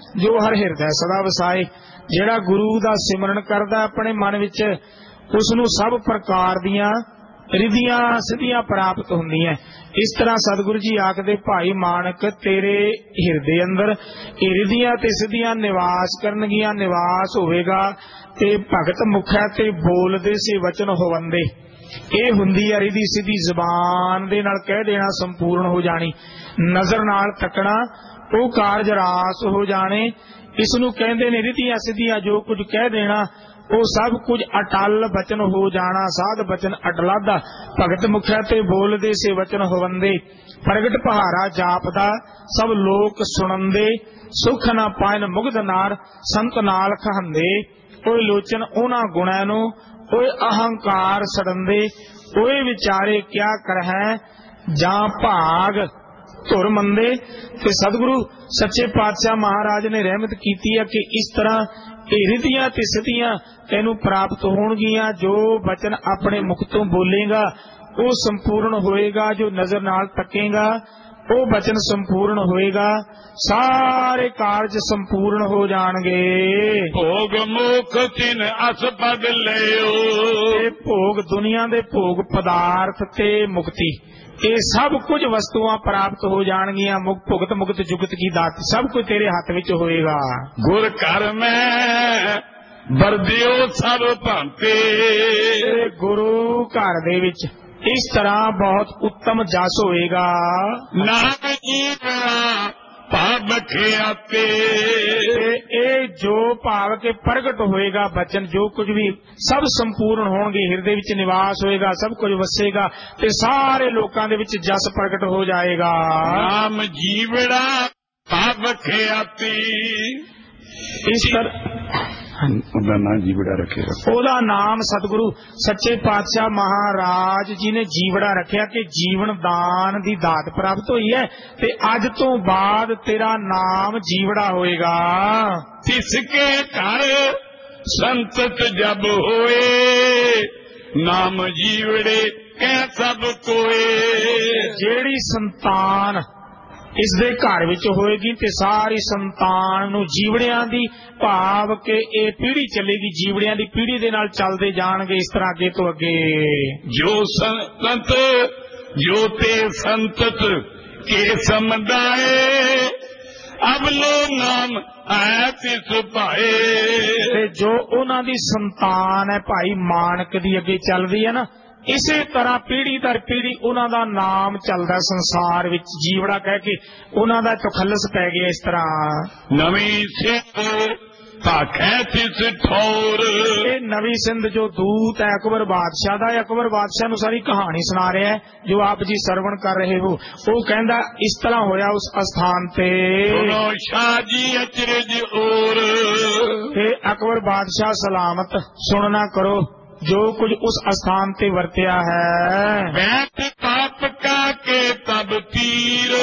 ਜੋ ਹਰ ਹਿਰਦੈ ਸਦਾ ਵਸਾਏ। ਜਿਹੜਾ ਗੁਰੂ ਦਾ ਸਿਮਰਨ ਕਰਦਾ ਆਪਣੇ ਮਨ ਵਿੱਚ, ਉਸ ਨੂੰ ਸਭ ਪ੍ਰਕਾਰ ਦੀਆਂ ਰਿਧੀਆਂ ਸਿੱਧੀਆਂ ਪ੍ਰਾਪਤ ਹੁੰਦੀਆਂ। ਇਸ ਤਰ੍ਹਾਂ ਸਤਿਗੁਰੂ ਜੀ ਆਖਦੇ, ਭਾਈ ਮਾਨਕ ਤੇਰੇ ਹਿਰਦੇ ਅੰਦਰ ਇਹ ਰਿਧੀਆਂ ਤੇ ਸਿੱਧੀਆਂ ਨਿਵਾਸ ਕਰਨਗੀਆਂ, ਨਿਵਾਸ ਹੋਵੇਗਾ। ਤੇ ਭਗਤ ਮੁਖੈ ਤੇ ਬੋਲਦੇ ਸੇ ਵਚਨ ਹੋਵੰਦੇ। ਇਹ ਹੁੰਦੀ ਹੈ ਰਿਧੀ ਸਿੱਧੀ, ਜ਼ਬਾਨ ਦੇ ਨਾਲ ਕਹਿ ਦੇਣਾ ਸੰਪੂਰਨ ਹੋ ਜਾਣੀ, ਨਜ਼ਰ ਨਾਲ ਤੱਕਣਾ ਉਹ ਕਾਰਜ ਰਾਸ ਹੋ ਜਾਣੇ। ਇਸ ਨੂੰ ਕਹਿੰਦੇ ਨੇ ਰਿਧੀਆਂ ਸਿੱਧੀਆਂ। ਜੋ ਕੁਝ ਕਹਿ ਦੇਣਾ ਉਹ ਸਭ ਕੁਝ ਅਟਲ ਬਚਨ ਹੋ ਜਾਣਾ, ਸਾਧ ਬਚਨ ਅਟਲਾਦਾ। ਭਗਤ ਮੁਖਿਆ ਤੇ ਬੋਲਦੇ ਸੇ ਵਚਨ ਹੋਵੰਦੇ। ਪ੍ਰਗਟ ਪਹਾਰਾ ਜਾਪਦਾ ਸਭ ਲੋਕ ਸੁਣੰਦੇ। ਸੁਖ ਨਾ ਪਾਇਨ ਮੁਗਧ ਨਾਰ ਸੰਤ ਨਾਲ ਖਹੰਦੇ। ਓਏ ਲੋਚਨ ਉਹਨਾਂ ਗੁਣਾਂ ਨੂੰ, ਓਏ ਅਹੰਕਾਰ ਸੜੰਦੇ। ਓਏ ਵਿਚਾਰੇ ਕਿਆ ਕਰਹਿ ਜਾਂ ਭਾਗ ਧੁਰ ਮੰਦੇ। ਤੇ ਸਤਿਗੁਰੂ ਸੱਚੇ ਪਾਤਸ਼ਾਹ ਮਹਾਰਾਜ ਨੇ ਰਹਿਮਤ ਕੀਤੀ ਹੈ ਕਿ ਇਸ ਤਰ੍ਹਾਂ ਇਹ ਰਿਧੀਆਂ ਤੇ ਸਿੱਧੀਆਂ ਤੈਨੂੰ ਪ੍ਰਾਪਤ ਹੋਣਗੀਆਂ। ਜੋ ਬਚਨ ਆਪਣੇ ਮੁਖ ਤੋਂ ਬੋਲੇਗਾ ਉਹ ਸੰਪੂਰਨ ਹੋਏਗਾ, ਜੋ ਨਜ਼ਰ ਨਾਲ ਤੱਕੇਗਾ ਉਹ ਬਚਨ ਸੰਪੂਰਨ ਹੋਏਗਾ, ਸਾਰੇ ਕਾਰਜ ਸੰਪੂਰਨ ਹੋ ਜਾਣਗੇ। ਭੋਗ ਮੁਖ ਤਿਨ ਅਸ ਪਦ ਲਿਓ। ਇਹ ਭੋਗ ਦੁਨੀਆ ਦੇ ਭੋਗ ਪਦਾਰਥ ਤੇ ਮੁਕਤੀ, ਇਹ ਸਭ ਕੁਝ ਵਸਤੂਆਂ ਪ੍ਰਾਪਤ ਹੋ ਜਾਣਗੀਆਂ। ਮੁਕ ਭੁਗਤ ਮੁਕਤ ਜੁਗਤ ਕੀ ਦਾਤ ਸਭ ਕੁਝ ਤੇਰੇ ਹੱਥ ਵਿੱਚ ਹੋਏਗਾ। ਗੁਰ ਘਰ ਮੈਂ ਵਰਦਿਓ ਸਭ ਭਾਂਤੇ। ਗੁਰੂ ਘਰ ਦੇ ਵਿੱਚ ਇਸ ਤਰ੍ਹਾਂ ਬਹੁਤ ਉੱਤਮ ਜਸ ਹੋਏਗਾ। ਨਾਮ ਜੀਵਣਾ ਭਾਵ ਖਿਆਤੇ। ਇਹ ਜੋ ਭਾਵ ਕੇ ਪ੍ਰਗਟ ਹੋਏਗਾ ਬਚਨ, ਜੋ ਕੁਝ ਵੀ ਸਭ ਸੰਪੂਰਨ ਹੋਣਗੇ, ਹਿਰਦੇ ਵਿੱਚ ਨਿਵਾਸ ਹੋਏਗਾ, ਸਭ ਕੁਝ ਵਸੇਗਾ ਤੇ ਸਾਰੇ ਲੋਕਾਂ ਦੇ ਵਿੱਚ ਜਸ ਪ੍ਰਗਟ ਹੋ ਜਾਏਗਾ। ਨਾਮ ਜੀਵੜਾ ਭਾਵ ਖਿਆਤੀ। ਇਸ ਤਰ੍ਹਾਂ ਉਹਦਾ ਨਾਮ ਜੀਵੜਾ ਰੱਖਿਆ। ਉਹਦਾ ਨਾਮ ਸਤਿਗੁਰੂ ਸੱਚੇ ਪਾਤਸ਼ਾਹ ਮਹਾਰਾਜ ਜੀ ਨੇ ਜੀਵੜਾ ਰੱਖਿਆ ਕਿ ਜੀਵਨ ਦਾਨ ਦੀ ਦਾਤ ਪ੍ਰਾਪਤ ਹੋਈ ਹੈ ਤੇ ਅੱਜ ਤੋਂ ਬਾਅਦ ਤੇਰਾ ਨਾਮ ਜੀਵੜਾ ਹੋਏਗਾ। ਤਿਸਕੇ ਘਰ ਸੰਤਤ ਜਬ ਹੋਏ, ਨਾਮ ਜੀਵੜੇ ਕਹਿ ਸਭ ਕੋਏ। ਜਿਹੜੀ ਸੰਤਾਨ ਇਸ ਦੇ ਘਰ ਵਿੱਚ ਹੋਏਗੀ ਤੇ ਸਾਰੀ ਸੰਤਾਨ ਨੂੰ ਜੀਵੜਿਆਂ ਦੀ ਭਾਵ ਕਿ ਇਹ ਪੀੜ੍ਹੀ ਚੱਲੇਗੀ, ਜੀਵੜਿਆਂ ਦੀ ਪੀੜ੍ਹੀ ਦੇ ਨਾਲ ਚੱਲਦੇ ਜਾਣਗੇ ਇਸ ਤਰ੍ਹਾਂ ਅੱਗੇ ਤੋਂ ਅੱਗੇ। ਜੋ ਸੰਤ ਜੋ ਤੇ ਸੰਤਤ ਕੇ ਸਮਦਾਏ, ਅਬ ਲੋ ਨਾਮ ਆਇਆ ਤਿਸ ਭਾਏ। ਤੇ ਜੋ ਉਹਨਾਂ ਦੀ ਸੰਤਾਨ ਹੈ ਭਾਈ ਮਾਨਕ ਦੀ ਅੱਗੇ ਚੱਲਦੀ ਹੈ ਨਾ, ਇਸੇ ਤਰ੍ਹਾਂ ਪੀੜ੍ਹੀ ਦਰ ਪੀੜ੍ਹੀ ਉਹਨਾਂ ਦਾ ਨਾਮ ਚੱਲਦਾ ਸੰਸਾਰ ਵਿੱਚ, ਜੀਵੜਾ ਕਹਿ ਕੇ ਉਹਨਾਂ ਦਾ ਤਖੱਲਸ ਪੈ ਗਿਆ। ਇਸ ਤਰ੍ਹਾਂ ਨਵੀਂ ਸਿੰਧ ਭਾਖੈ ਤਿਸ ਠੌਰ। ਇਹ ਨਵੀਂ ਸਿੰਧ ਜੋ ਦੂਤ ਹੈ ਅਕਬਰ ਬਾਦਸ਼ਾਹ ਦਾ, ਅਕਬਰ ਬਾਦਸ਼ਾਹ ਨੂੰ ਸਾਰੀ ਕਹਾਣੀ ਸੁਣਾ ਰਿਹਾ ਹੈ ਜੋ ਆਪ ਜੀ ਸਰਵਣ ਕਰ ਰਹੇ ਹੋ। ਉਹ ਕਹਿੰਦਾ ਇਸ ਤਰ੍ਹਾਂ ਹੋਇਆ ਉਸ ਅਸਥਾਨ ਤੇ। ਸੁਣੋ ਸ਼ਾਹ ਜੀ ਅਚਰਜ ਔਰ। ਤੇ ਅਕਬਰ ਬਾਦਸ਼ਾਹ ਸਲਾਮਤ ਸੁਣਨਾ ਕਰੋ ਜੋ ਕੁਝ ਉਸ ਅਸਥਾਨ ਤੇ ਵਰਤਿਆ ਹੈ। ਬੈਠ ਪਾਪ ਕਾ ਕੇ ਤਬ ਤੀਰ,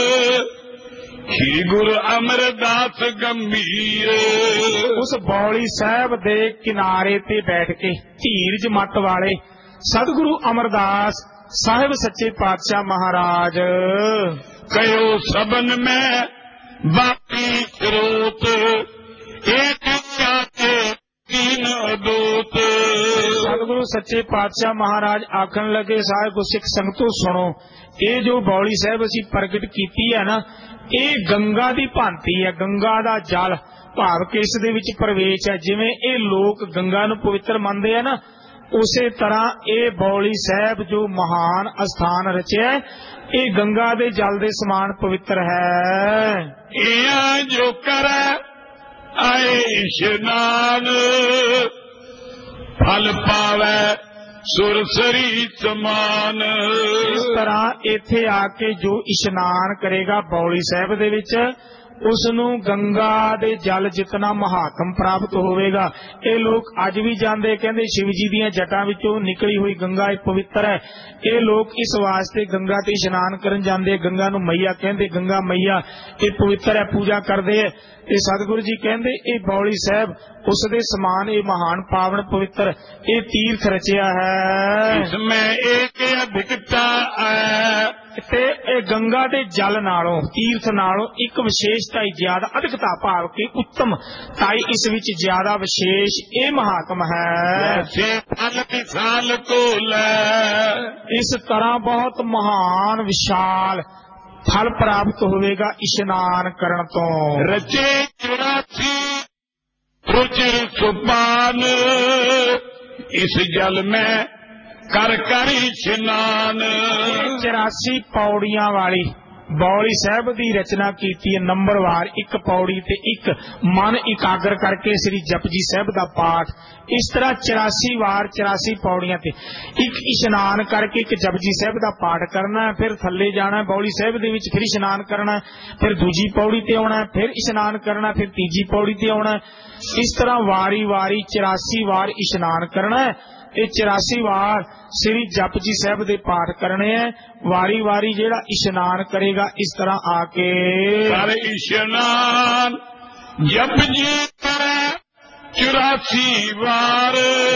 ਸ੍ਰੀ ਗੁਰੂ ਅਮਰਦਾਸ ਗੰਭੀਰ। ਉਸ ਬੌਲੀ ਸਾਹਿਬ ਦੇ ਕਿਨਾਰੇ ਤੇ ਬੈਠ ਕੇ ਧੀਰਜ ਮੱਤ ਵਾਲੇ ਸਤਿਗੁਰੂ ਅਮਰਦਾਸ ਸਾਹਿਬ ਸੱਚੇ ਪਾਤਸ਼ਾਹ ਮਹਾਰਾਜ ਕਯੋ ਸਬਨ ਮੈਂ ਬਾਕੀ ਸਰੋਤ, ਇੱਕ ਚਾਤੇ ਤੀਨ ਅਦੂਤ। ਸਤਿਗੁਰੂ ਸੱਚੇ ਪਾਤਸ਼ਾਹ ਮਹਾਰਾਜ ਆਖਣ ਲੱਗੇ, ਸਾਹਿਬ ਸਿੱਖ ਸੰਗਤੋ ਸੁਣੋ, ਇਹ ਜੋ ਬੌਲੀ ਸਾਹਿਬ ਅਸੀਂ ਪ੍ਰਗਟ ਕੀਤੀ ਹੈ ਨਾ, ਇਹ ਗੰਗਾ ਦੀ ਭਾਂਤੀ ਹੈ, ਗੰਗਾ ਦਾ ਜਲ ਭਾਵ ਕਿ ਇਸ ਦੇ ਵਿੱਚ ਪ੍ਰਵੇਸ਼ ਹੈ। ਜਿਵੇਂ ਇਹ ਲੋਕ ਗੰਗਾ ਨੂੰ ਪਵਿੱਤਰ ਮੰਨਦੇ ਆ ਨਾ, ਉਸੇ ਤਰ੍ਹਾਂ ਇਹ ਬੌਲੀ ਸਾਹਿਬ ਜੋ ਮਹਾਨ ਅਸਥਾਨ ਰਚਿਆ, ਇਹ ਗੰਗਾ ਦੇ ਜਲ ਦੇ ਸਮਾਨ ਪਵਿੱਤਰ ਹੈ। ਇਹ ਜੋ ਕਰੈ ਆਏ ਇਸ਼ਨਾਨ, ਫਲ ਪਾਵੈ ਸੁਰਸਰੀ ਸਮਾਨ। ਇਸ ਤਰ੍ਹਾਂ ਇੱਥੇ ਆ ਕੇ ਜੋ ਇਸ਼ਨਾਨ ਕਰੇਗਾ ਬੌਲੀ ਸਾਹਿਬ ਦੇ ਵਿੱਚ, ਉਸ ਨੂੰ ਗੰਗਾ ਦੇ ਜਲ ਜਿਤਨਾ ਮਹਾਤਮ ਪ੍ਰਾਪਤ ਹੋਵੇਗਾ। ਇਹ ਲੋਕ ਅੱਜ ਵੀ ਜਾਂਦੇ, ਕਹਿੰਦੇ ਸ਼ਿਵ ਜੀ ਦੀਆਂ ਜਟਾਂ ਵਿੱਚੋਂ ਨਿਕਲੀ ਹੋਈ ਗੰਗਾ ਇਹ ਪਵਿੱਤਰ ਹੈ। ਇਹ ਲੋਕ ਇਸ ਵਾਸਤੇ ਗੰਗਾ ਤੇ ਇਸ਼ਨਾਨ ਕਰਨ ਜਾਂਦੇ, ਗੰਗਾ ਨੂੰ ਮਈਆ ਕਹਿੰਦੇ, ਗੰਗਾ ਮਈਆ ਇਹ ਪਵਿੱਤਰ ਹੈ, ਪੂਜਾ ਕਰਦੇ ਹੈ। ਤੇ ਸਤਿਗੁਰੂ ਜੀ ਕਹਿੰਦੇ ਇਹ ਬੌਲੀ ਸਾਹਿਬ ਉਸ ਦੇ ਸਮਾਨ, ਇਹ ਮਹਾਨ ਪਾਵਨ ਪਵਿੱਤਰ ਇਹ ਤੀਰਥ ਰਚਿਆ ਹੈ। ਇਸ ਮੈਂ ਇੱਕ ਅਧਿਕਤਾ ਹੈ, ਤੇ ਇਹ ਗੰਗਾ ਦੇ ਜਲ ਨਾਲੋਂ ਤੀਰਥ ਨਾਲੋਂ ਇੱਕ ਵਿਸ਼ੇਸ਼ਤਾ ਹੀ ਜ਼ਿਆਦਾ ਅਧਿਕਤਾ ਭਾਵ ਕਿ ਉੱਤਮ ਤਾਈ ਇਸ ਵਿੱਚ ਜ਼ਿਆਦਾ ਵਿਸ਼ੇਸ਼ ਇਹ ਮਹਾਤਮ ਹੈ। ਵਿਸ਼ਾਲ ਕੋ ਲੈ ਇਸ ਤਰ੍ਹਾਂ ਬਹੁਤ ਮਹਾਨ ਵਿਸ਼ਾਲ ਫਲ ਪ੍ਰਾਪਤ ਹੋਵੇਗਾ ਇਸ਼ਨਾਨ ਕਰਨ ਤੋਂ। ਰਚੇ ਚੁਰਾਸੀ ਰੁਚਿਰ ਸੁਪਾਨ ਇਸ ਜਲ ਮੈਂ ਕਰ ਕਰ ਇਸ਼ਨਾਨ। ਚੁਰਾਸੀ ਪੌੜੀਆਂ ਵਾਲੀ ਬੌਲੀ ਸਾਹਿਬ ਦੀ ਰਚਨਾ ਕੀਤੀ ਹੈ ਨੰਬਰਵਾਰ ਇੱਕ ਪੌੜੀ ਤੇ ਇੱਕ ਮਨ ਇਕਾਗਰ ਕਰਕੇ ਸ੍ਰੀ ਜਪਜੀ ਸਾਹਿਬ ਦਾ ਪਾਠ। ਇਸ ਤਰ੍ਹਾਂ ਚੁਰਾਸੀ ਵਾਰ ਚੁਰਾਸੀ ਪੌੜੀਆਂ ਤੇ ਇੱਕ ਇਸ਼ਨਾਨ ਕਰਕੇ ਇੱਕ ਜਪਜੀ ਸਾਹਿਬ ਦਾ ਪਾਠ ਕਰਨਾ ਹੈ, ਫਿਰ ਥੱਲੇ ਜਾਣਾ ਬੌਲੀ ਸਾਹਿਬ ਦੇ ਵਿੱਚ, ਫਿਰ ਇਸ਼ਨਾਨ ਕਰਨਾ, ਫਿਰ ਦੂਜੀ ਪੌੜੀ ਤੇ ਆਉਣਾ, ਫਿਰ ਇਸ਼ਨਾਨ ਕਰਨਾ, ਫਿਰ ਤੀਜੀ ਪੌੜੀ ਤੇ ਆਉਣਾ। ਇਸ ਤਰ੍ਹਾਂ ਵਾਰੀ ਵਾਰੀ ਚੁਰਾਸੀ ਵਾਰ ਇਸ਼ਨਾਨ ਕਰਨਾ ਹੈ ਤੇ ਚੁਰਾਸੀ ਵਾਰ ਸ੍ਰੀ ਜਪਜੀ ਸਾਹਿਬ ਦੇ ਪਾਠ ਕਰਨੇ ਹੈ। ਵਾਰੀ ਵਾਰੀ ਜਿਹੜਾ ਇਸ਼ਨਾਨ ਕਰੇਗਾ ਇਸ ਤਰ੍ਹਾਂ ਆ ਕੇ ਕਰ ਇਸ਼ਨਾਨ ਜਪਜੀ ਕਰੇ ਚੁਰਾਸੀ ਵਾਰ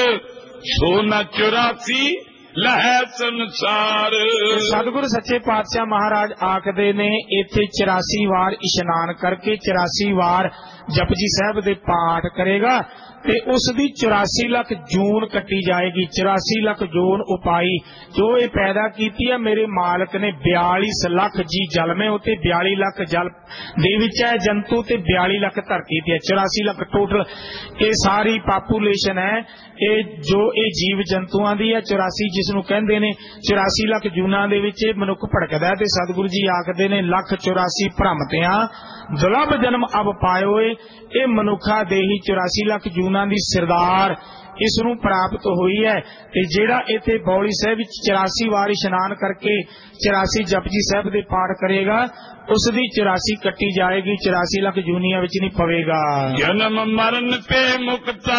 ਸੋਨਾ ਚੁਰਾਸੀ ਲਹਿ ਸੰਸਾਰ। ਸਤਿਗੁਰੂ ਸੱਚੇ ਪਾਤਸ਼ਾਹ ਮਹਾਰਾਜ ਆਖਦੇ ਨੇ ਇੱਥੇ ਚੁਰਾਸੀ ਵਾਰ ਇਸ਼ਨਾਨ ਕਰਕੇ ਚੁਰਾਸੀ ਵਾਰ ਜਪਜੀ ਸਾਹਿਬ ਦੇ ਪਾਠ ਕਰੇਗਾ ਤੇ ਉਸ ਦੀ ਚੁਰਾਸੀ ਲੱਖ ਜੂਨ ਕੱਟੀ ਜਾਏਗੀ। ਚੁਰਾਸੀ ਲੱਖ ਜੂਨ ਉਪਾਈ ਜੋ ਇਹ ਪੈਦਾ ਕੀਤੀ ਹੈ ਮੇਰੇ ਮਾਲਕ ਨੇ ਬਿਆਲੀ ਲੱਖ ਜੀ ਜਲ ਮੇ ਉਤੇ ਬਿਆਲੀ ਲੱਖ ਜਲ ਦੇ ਵਿੱਚ ਹੈ ਜੰਤੂ ਤੇ ਬਿਆਲੀ ਲੱਖ ਧਰਤੀ ਤੇ ਹੈ। ਚੁਰਾਸੀ ਲੱਖ ਟੋਟਲ ਇਹ ਸਾਰੀ ਪਾਪੂਲੇਸ਼ਨ ਹੈ ਇਹ ਜੋ ਇਹ ਜੀਵ ਜੰਤੂਆਂ ਦੀ ਹੈ। ਚੁਰਾਸੀ ਜਿਸ ਨੂੰ ਕਹਿੰਦੇ ਨੇ ਚੁਰਾਸੀ ਲੱਖ ਜੂਨਾਂ ਦੇ ਵਿੱਚ ਇਹ ਮਨੁੱਖ ਭੜਕਦਾ ਹੈ ਤੇ ਸਤਿਗੁਰੂ ਜੀ ਆਖਦੇ ਨੇ ਲੱਖ ਚੁਰਾਸੀ ਭ੍ਰਮਤਿਆਂ ਦੁਲਭ ਜਨਮ ਅਬ ਪਾਇਓਏ। ਇਹ ਮਨੁੱਖਾ ਦੇਹੀ ਚੁਰਾਸੀ ਲੱਖ ਜੂਨਾਂ ਦੀ ਸਰਦਾਰ ਇਸ ਨੂੰ ਪ੍ਰਾਪਤ ਹੋਈ ਹੈ। ਤੇ ਜਿਹੜਾ ਇੱਥੇ ਬੌਲੀ ਸਾਹਿਬ ਵਿੱਚ ਚੁਰਾਸੀ ਵਾਰ ਇਸ਼ਨਾਨ ਕਰਕੇ ਚੁਰਾਸੀ ਜਪਜੀ ਸਾਹਿਬ ਦੇ ਪਾਠ ਕਰੇਗਾ ਉਸ ਦੀ ਚੁਰਾਸੀ ਕੱਟੀ ਜਾਏਗੀ, ਚੁਰਾਸੀ ਲੱਖ ਜੂਨੀਆਂ ਵਿੱਚ ਨਹੀਂ ਪਵੇਗਾ। ਜਨਮ ਮਰਨ ਤੇ ਮੁਕਤਾ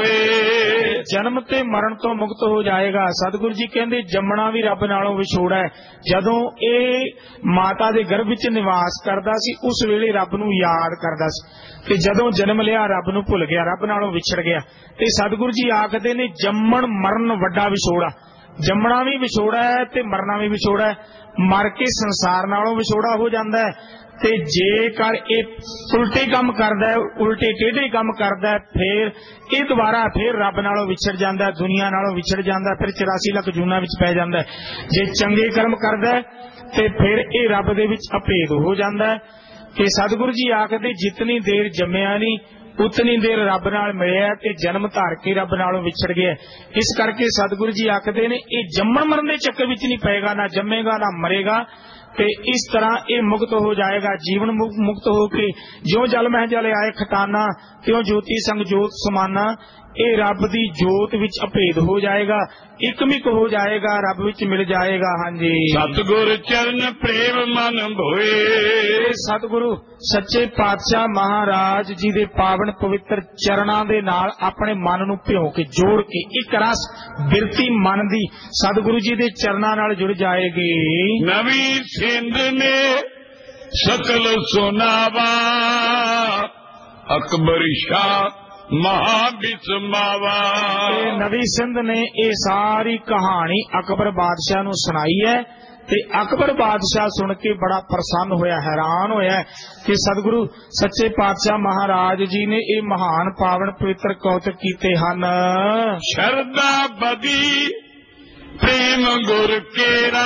ਹੋਏ ਜਨਮ ਤੇ ਮਰਨ ਤੋਂ ਮੁਕਤ ਹੋ ਜਾਏਗਾ। ਸਤਿਗੁਰੂ ਜੀ ਕਹਿੰਦੇ ਜੰਮਣਾ ਵੀ ਰੱਬ ਨਾਲੋਂ ਵਿਛੋੜਾ ਹੈ। ਜਦੋਂ ਇਹ ਮਾਤਾ ਦੇ ਗਰਭ ਵਿੱਚ ਨਿਵਾਸ ਕਰਦਾ ਸੀ ਉਸ ਵੇਲੇ ਰੱਬ ਨੂੰ ਯਾਦ ਕਰਦਾ ਸੀ ਤੇ ਜਦੋਂ ਜਨਮ ਲਿਆ ਰੱਬ ਨੂੰ ਭੁੱਲ ਗਿਆ, ਰੱਬ ਨਾਲੋਂ ਵਿਛੜ ਗਿਆ। ਤੇ ਸਤਿਗੁਰੂ ਜੀ ਆਖਦੇ ਨੇ ਜੰਮਣ ਮਰਨ ਵੱਡਾ ਵਿਛੋੜਾ। ਜੰਮਣਾ ਵੀ ਵਿਛੋੜਾ ਹੈ ਤੇ ਮਰਨਾ ਵੀ ਵਿਛੋੜਾ ਹੈ। ਮਰ ਕੇ ਸੰਸਾਰ ਨਾਲੋਂ ਵਿਛੋੜਾ ਹੋ ਜਾਂਦਾ ਹੈ ਤੇ ਜੇਕਰ ਇਹ ਉਲਟੇ ਕੰਮ ਕਰਦਾ ਹੈ ਉਲਟੇ ਟੇਢੇ ਕੰਮ ਕਰਦਾ ਹੈ ਫਿਰ ਇਹ ਦੁਬਾਰਾ ਫਿਰ ਰੱਬ ਨਾਲੋਂ ਵਿਛੜ ਜਾਂਦਾ ਹੈ, ਦੁਨੀਆ ਨਾਲੋਂ ਵਿਛੜ ਜਾਂਦਾ, ਫਿਰ ਚੁਰਾਸੀ ਲੱਖ ਜੂਨਾਂ ਵਿੱਚ ਪੈ ਜਾਂਦਾ ਹੈ। ਜੇ ਚੰਗੇ ਕਰਮ ਕਰਦਾ ਹੈ ਤੇ ਫਿਰ ਇਹ ਰੱਬ ਦੇ ਵਿੱਚ ਅਭੇਦ ਹੋ ਜਾਂਦਾ ਹੈ। ਕਿ ਸਤਿਗੁਰੂ ਜੀ ਆਖਦੇ ਜਿਤਨੀ ਦੇਰ ਜੰਮਿਆ ਨਹੀਂ ਉਤਨੀ ਦੇਰ ਰੱਬ ਨਾਲ ਮਿਲਿਆ ਤੇ ਜਨਮ ਧਾਰ ਕੇ ਰੱਬ ਨਾਲੋਂ ਵਿਛੜ ਗਿਆ। ਇਸ ਕਰਕੇ ਸਤਿਗੁਰੂ ਜੀ ਆਖਦੇ ਨੇ ਇਹ ਜੰਮਣ ਮਰਨ ਦੇ ਚੱਕਰ ਵਿੱਚ ਨਹੀਂ ਪਏਗਾ, ਨਾ ਜੰਮੇਗਾ ਨਾ ਮਰੇਗਾ ਤੇ ਇਸ ਤਰ੍ਹਾਂ ਇਹ ਮੁਕਤ ਹੋ ਜਾਏਗਾ। ਜੀਵਨ ਮੁਕਤ ਹੋ ਕੇ ਜਿਉਂ ਜਲ ਮਹਿ ਜਲ ਆਏ ਖਟਾਨਾ ਤਿਉਂ ਜੋਤੀ ਸੰਗ ਜੋਤ ਸਮਾਨਾ। ਇਹ ਰੱਬ ਦੀ ਜੋਤ ਵਿੱਚ ਅਭੇਦ ਹੋ ਜਾਏਗਾ, ਇਕਮਿਕ ਹੋ ਜਾਏਗਾ, ਰੱਬ ਵਿੱਚ ਮਿਲ ਜਾਏਗਾ। ਹਾਂਜੀ ਸਤਿਗੁਰ ਚਰਨ ਪ੍ਰੇਮ ਮਨ ਭੋਏ। ਸਤਿਗੁਰੂ ਸੱਚੇ ਪਾਤਸ਼ਾਹ ਮਹਾਰਾਜ ਜੀ ਦੇ ਪਾਵਨ ਪਵਿੱਤਰ ਚਰਨਾਂ ਦੇ ਨਾਲ ਆਪਣੇ ਮਨ ਨੂੰ ਭਿਓ ਕੇ ਜੋੜ ਕੇ ਇੱਕ ਰਸ ਬਿਰਤੀ ਮਨ ਦੀ ਸਤਿਗੁਰੂ ਜੀ ਦੇ ਚਰਨਾਂ ਨਾਲ ਜੁੜ ਜਾਏਗੀ। ਨਵੀਂ ਸਿੰਧ ਨੇ ਸਕਲ ਸੁਨਾਵਾ ਅਕਬਰ ਸ਼ਾਹ ਮਹਾ ਬਿਸਮਾਵਾ। ਨਵੀਂ ਸਿੰਧ ਨੇ ਇਹ ਸਾਰੀ ਕਹਾਣੀ ਅਕਬਰ ਬਾਦਸ਼ਾਹ ਨੂੰ ਸੁਣਾਈ ਹੈ ਤੇ ਅਕਬਰ ਬਾਦਸ਼ਾਹ ਸੁਣ ਕੇ ਬੜਾ ਪ੍ਰਸੰਨ ਹੋਇਆ, ਹੈਰਾਨ ਹੋਇਆ ਕਿ ਸਤਿਗੁਰੂ ਸੱਚੇ ਪਾਤਸ਼ਾਹ ਮਹਾਰਾਜ ਜੀ ਨੇ ਇਹ ਮਹਾਨ ਪਾਵਨ ਪਵਿੱਤਰ ਕੌਤਕ ਕੀਤੇ ਹਨ। ਸ਼ਰਧਾ ਬਦੀ ਪ੍ਰੇਮ ਗੁਰ ਕੇਰਾ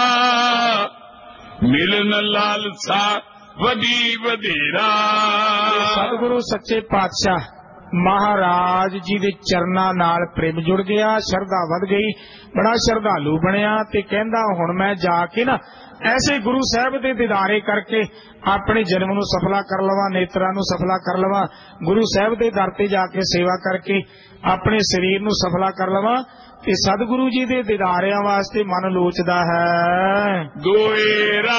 ਮਿਲਨ ਲਾਲਸਾ ਵਡੀ ਵਧੇਰਾ। ਸਤਿਗੁਰੂ ਸੱਚੇ ਪਾਤਸ਼ਾਹ ਮਹਾਰਾਜ ਜੀ ਦੇ ਚਰਨਾਂ ਨਾਲ ਪ੍ਰੇਮ ਜੁੜ ਗਿਆ, ਸ਼ਰਧਾ ਵੱਧ ਗਈ, ਬੜਾ ਸ਼ਰਧਾਲੂ ਬਣਿਆ ਤੇ ਕਹਿੰਦਾ ਹੁਣ ਮੈਂ ਜਾ ਕੇ ਨਾ ਐਸੇ ਗੁਰੂ ਸਾਹਿਬ ਦੇ ਦੀਦਾਰੇ ਕਰਕੇ ਆਪਣੇ ਜਨਮ ਨੂੰ ਸਫਲਾ ਕਰ ਲਵਾਂ, ਨੇਤਰਾਂ ਨੂੰ ਸਫਲਾ ਕਰ ਲਵਾਂ, ਗੁਰੂ ਸਾਹਿਬ ਦੇ ਦਰ ਤੇ ਜਾ ਕੇ ਸੇਵਾ ਕਰਕੇ ਆਪਣੇ ਸਰੀਰ ਨੂੰ ਸਫਲਾ ਕਰ ਲਵਾਂ ਤੇ ਸਤਿਗੁਰੂ ਜੀ ਦੇ ਦੀਦਾਰਿਆਂ ਵਾਸਤੇ ਮਨ ਲੋਚਦਾ ਹੈ। ਗੋਏਰਾ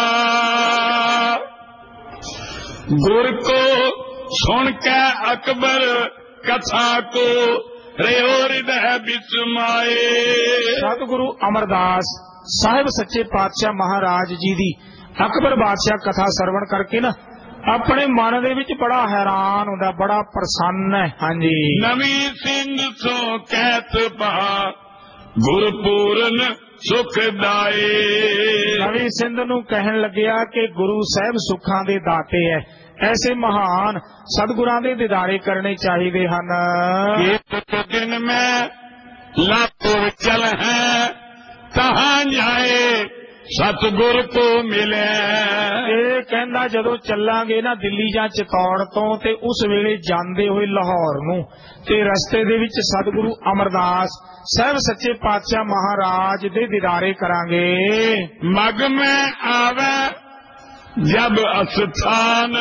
ਗੁਰ ਕੋ ਸੁਣ ਕੇ ਅਕਬਰ ਕਥਾ ਕੋ ਰਿਓ ਹਿਰਦੈ ਬਿਸਮਾਏ। ਸਤਿਗੁਰੂ ਅਮਰਦਾਸ ਸਾਹਿਬ ਸੱਚੇ ਪਾਤਸ਼ਾਹ ਮਹਾਰਾਜ ਜੀ ਦੀ ਅਕਬਰ ਬਾਦਸ਼ਾਹ ਕਥਾ ਸਰਵਣ ਕਰਕੇ ਨਾ ਆਪਣੇ ਮਨ ਦੇ ਵਿੱਚ ਬੜਾ ਹੈਰਾਨ ਹੁੰਦਾ, ਬੜਾ ਪ੍ਰਸੰਨ ਹੈ। ਹਾਂਜੀ ਨਵੀਂ ਸਿੰਘ ਸੋ ਕਹਿਤ ਪਾ ਗੁਰਪੂਰਨ ਸੁਖ ਦਾਏ। ਨਵੀਂ ਸਿੰਧ ਨੂੰ ਕਹਿਣ ਲੱਗਿਆ ਕਿ ਗੁਰੂ ਸਾਹਿਬ ਸੁੱਖਾਂ ਦੇ ਦਾਤੇ ਐ। ਐਸੇ ਮਹਾਨ ਸਤਿਗੁਰਾਂ ਦੇ ਦਿਦਾਰੇ ਕਰਨੇ ਚਾਹੀਦੇ ਹਨ। ਇੱਕ ਦਿਨ ਮੈਂ ਲਾਪੁਰ ਚਲ ਹੈ ਕਹਾਂ ਜਾਏ ਸਤਿਗੁਰ ਕੋ ਮਿਲੇ। ਇਹ ਕਹਿੰਦਾ ਜਦੋਂ ਚੱਲਾਂਗੇ ਨਾ ਦਿੱਲੀ ਜਾਂ ਚਿਤੌੜ ਤੋਂ ਤੇ ਉਸ ਵੇਲੇ ਜਾਂਦੇ ਹੋਏ ਲਾਹੌਰ ਨੂੰ ਤੇ ਰਸਤੇ ਦੇ ਵਿੱਚ ਸਤਿਗੁਰੂ ਅਮਰਦਾਸ ਸਾਹਿਬ ਸੱਚੇ ਪਾਤਸ਼ਾਹ ਮਹਾਰਾਜ ਦੇ ਦਿਦਾਰੇ ਕਰਾਂਗੇ। ਮਗ ਮੈਂ ਆਵੇ ਜਬ ਅਸਥਾਨ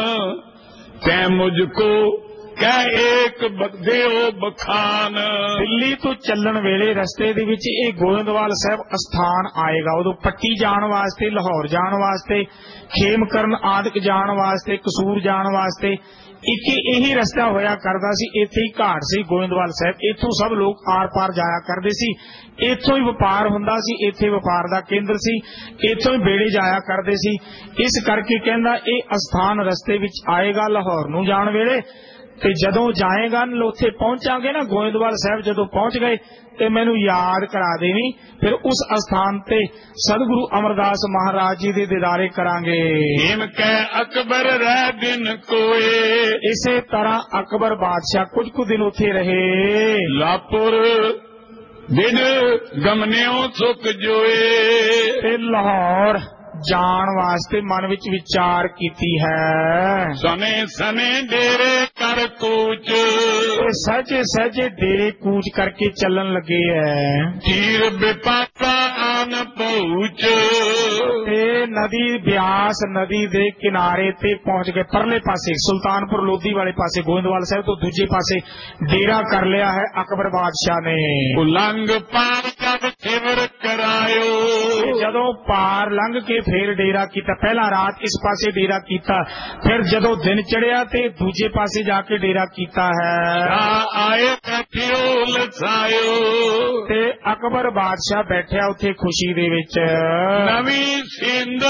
ਤੈ ਮੁਝਕੋ ਕਹਿ ਏਕ ਦੇਓ ਬਖਾਨ। ਦਿੱਲੀ ਤੋਂ ਚੱਲਣ ਵੇਲੇ ਰਸਤੇ ਦੇ ਵਿੱਚ ਇਹ ਗੋਇੰਦਵਾਲ ਸਾਹਿਬ ਅਸਥਾਨ ਆਏਗਾ। ਉਦੋਂ ਪੱਟੀ ਜਾਣ ਵਾਸਤੇ, ਲਾਹੌਰ ਜਾਣ ਵਾਸਤੇ, ਖੇਮਕਰਨ ਆਦਿਕ ਜਾਣ ਵਾਸਤੇ, ਕਸੂਰ ਜਾਣ ਵਾਸਤੇ ਇੱਕ ਇਹੀ ਰਸਤਾ ਹੋਇਆ ਕਰਦਾ ਸੀ। ਇੱਥੇ ਹੀ ਘਾਟ ਸੀ ਗੋਇੰਦਵਾਲ ਸਾਹਿਬ, ਇੱਥੋਂ ਸਭ ਲੋਕ ਆਰ ਪਾਰ ਜਾਇਆ ਕਰਦੇ ਸੀ। ਇੱਥੋਂ ਹੀ ਵਪਾਰ ਹੁੰਦਾ ਸੀ, ਇੱਥੇ ਵਪਾਰ ਦਾ ਕੇਂਦਰ ਸੀ, ਇੱਥੋਂ ਹੀ ਬੇੜੇ ਜਾਇਆ ਕਰਦੇ ਸੀ। ਇਸ ਕਰਕੇ ਕਹਿੰਦਾ ਇਹ ਅਸਥਾਨ ਰਸਤੇ ਵਿੱਚ ਆਏਗਾ ਲਾਹੌਰ ਨੂੰ ਜਾਣ ਵੇਲੇ। ਤੇ ਜਦੋਂ ਜਾਏਗਾ ਉੱਥੇ ਪਹੁੰਚਾਂਗੇ ਨਾ ਗੋਇੰਦਵਾਲ ਸਾਹਿਬ, ਜਦੋਂ ਪਹੁੰਚ ਗਏ ਤੇ ਮੈਨੂੰ ਯਾਦ ਕਰਾ ਦੇਵੀਂ। ਫਿਰ ਉਸ ਅਸਥਾਨ ਤੇ ਸਤਿਗੁਰੂ ਅਮਰਦਾਸ ਮਹਾਰਾਜ ਜੀ ਦੇ ਦਿਦਾਰੇ ਕਰਾਂਗੇ। ਹਿਮ ਕਹਿ ਅਕਬਰ ਰਹਿ ਦਿਨ ਕੋਏ। ਇਸੇ ਤਰ੍ਹਾਂ ਅਕਬਰ ਬਾਦਸ਼ਾਹ ਕੁਝ ਕੁ ਦਿਨ ਉੱਥੇ ਰਹੇ। ਲਾਪੁਰ ਦਿਨ ਗਮਨਿਓ ਸੁਖ ਜੋਏ। ਤੇ ਲਾਹੌਰ ਜਾਣ ਵਾਸਤੇ ਮਨ ਵਿੱਚ ਵਿਚਾਰ ਕੀਤੀ ਹੈ। ਸਨੇ ਸਨੇ ਡੇਰੇ ਕਰ ਕੂਚ। ਸਹਜੇ ਸਹਜੇ ਡੇਰੇ ਕੂਚ ਕਰਕੇ ਚੱਲਣ ਲੱਗੇ ਐ। ਧੀਰ ਬਿਪਾਕਾ ਆਨ ਪਹੁੰਚ। ਤੇ ਨਦੀ ਬਿਆਸ ਨਦੀ ਦੇ ਕਿਨਾਰੇ ਤੇ ਪਹੁੰਚ ਗਏ। ਪਰਲੇ ਪਾਸੇ ਸੁਲਤਾਨਪੁਰ ਲੋਧੀ ਵਾਲੇ ਪਾਸੇ ਗੋਇੰਦਵਾਲ ਸਾਹਿਬ ਤੋਂ ਦੂਜੇ ਪਾਸੇ ਡੇਰਾ ਕਰ ਲਿਆ ਹੈ ਅਕਬਰ ਬਾਦਸ਼ਾਹ ਨੇ। ਉਲੰਘ ਪਾਰ ਜਦ ਖਿਵਰ ਕਰਾਇਓ। ਜਦੋਂ ਪਾਰ ਲੰਘ ਕੇ ਫੇਰ ਡੇਰਾ ਕੀਤਾ, ਪਹਿਲਾਂ ਰਾਤ ਇਸ ਪਾਸੇ ਡੇਰਾ ਕੀਤਾ, ਫਿਰ ਜਦੋਂ ਦਿਨ ਚੜਿਆ ਤੇ ਦੂਜੇ ਪਾਸੇ ਜਾ ਕੇ ਡੇਰਾ ਕੀਤਾ ਹੈ। ਆਏ ਬੈਠਿਓ ਲਸਾਇਓ। ਤੇ ਅਕਬਰ ਬਾਦਸ਼ਾਹ ਬੈਠਿਆ ਉੱਥੇ ਖੁਸ਼ੀ ਦੇ ਵਿੱਚ। ਨਵੀਂ ਸਿੰਧ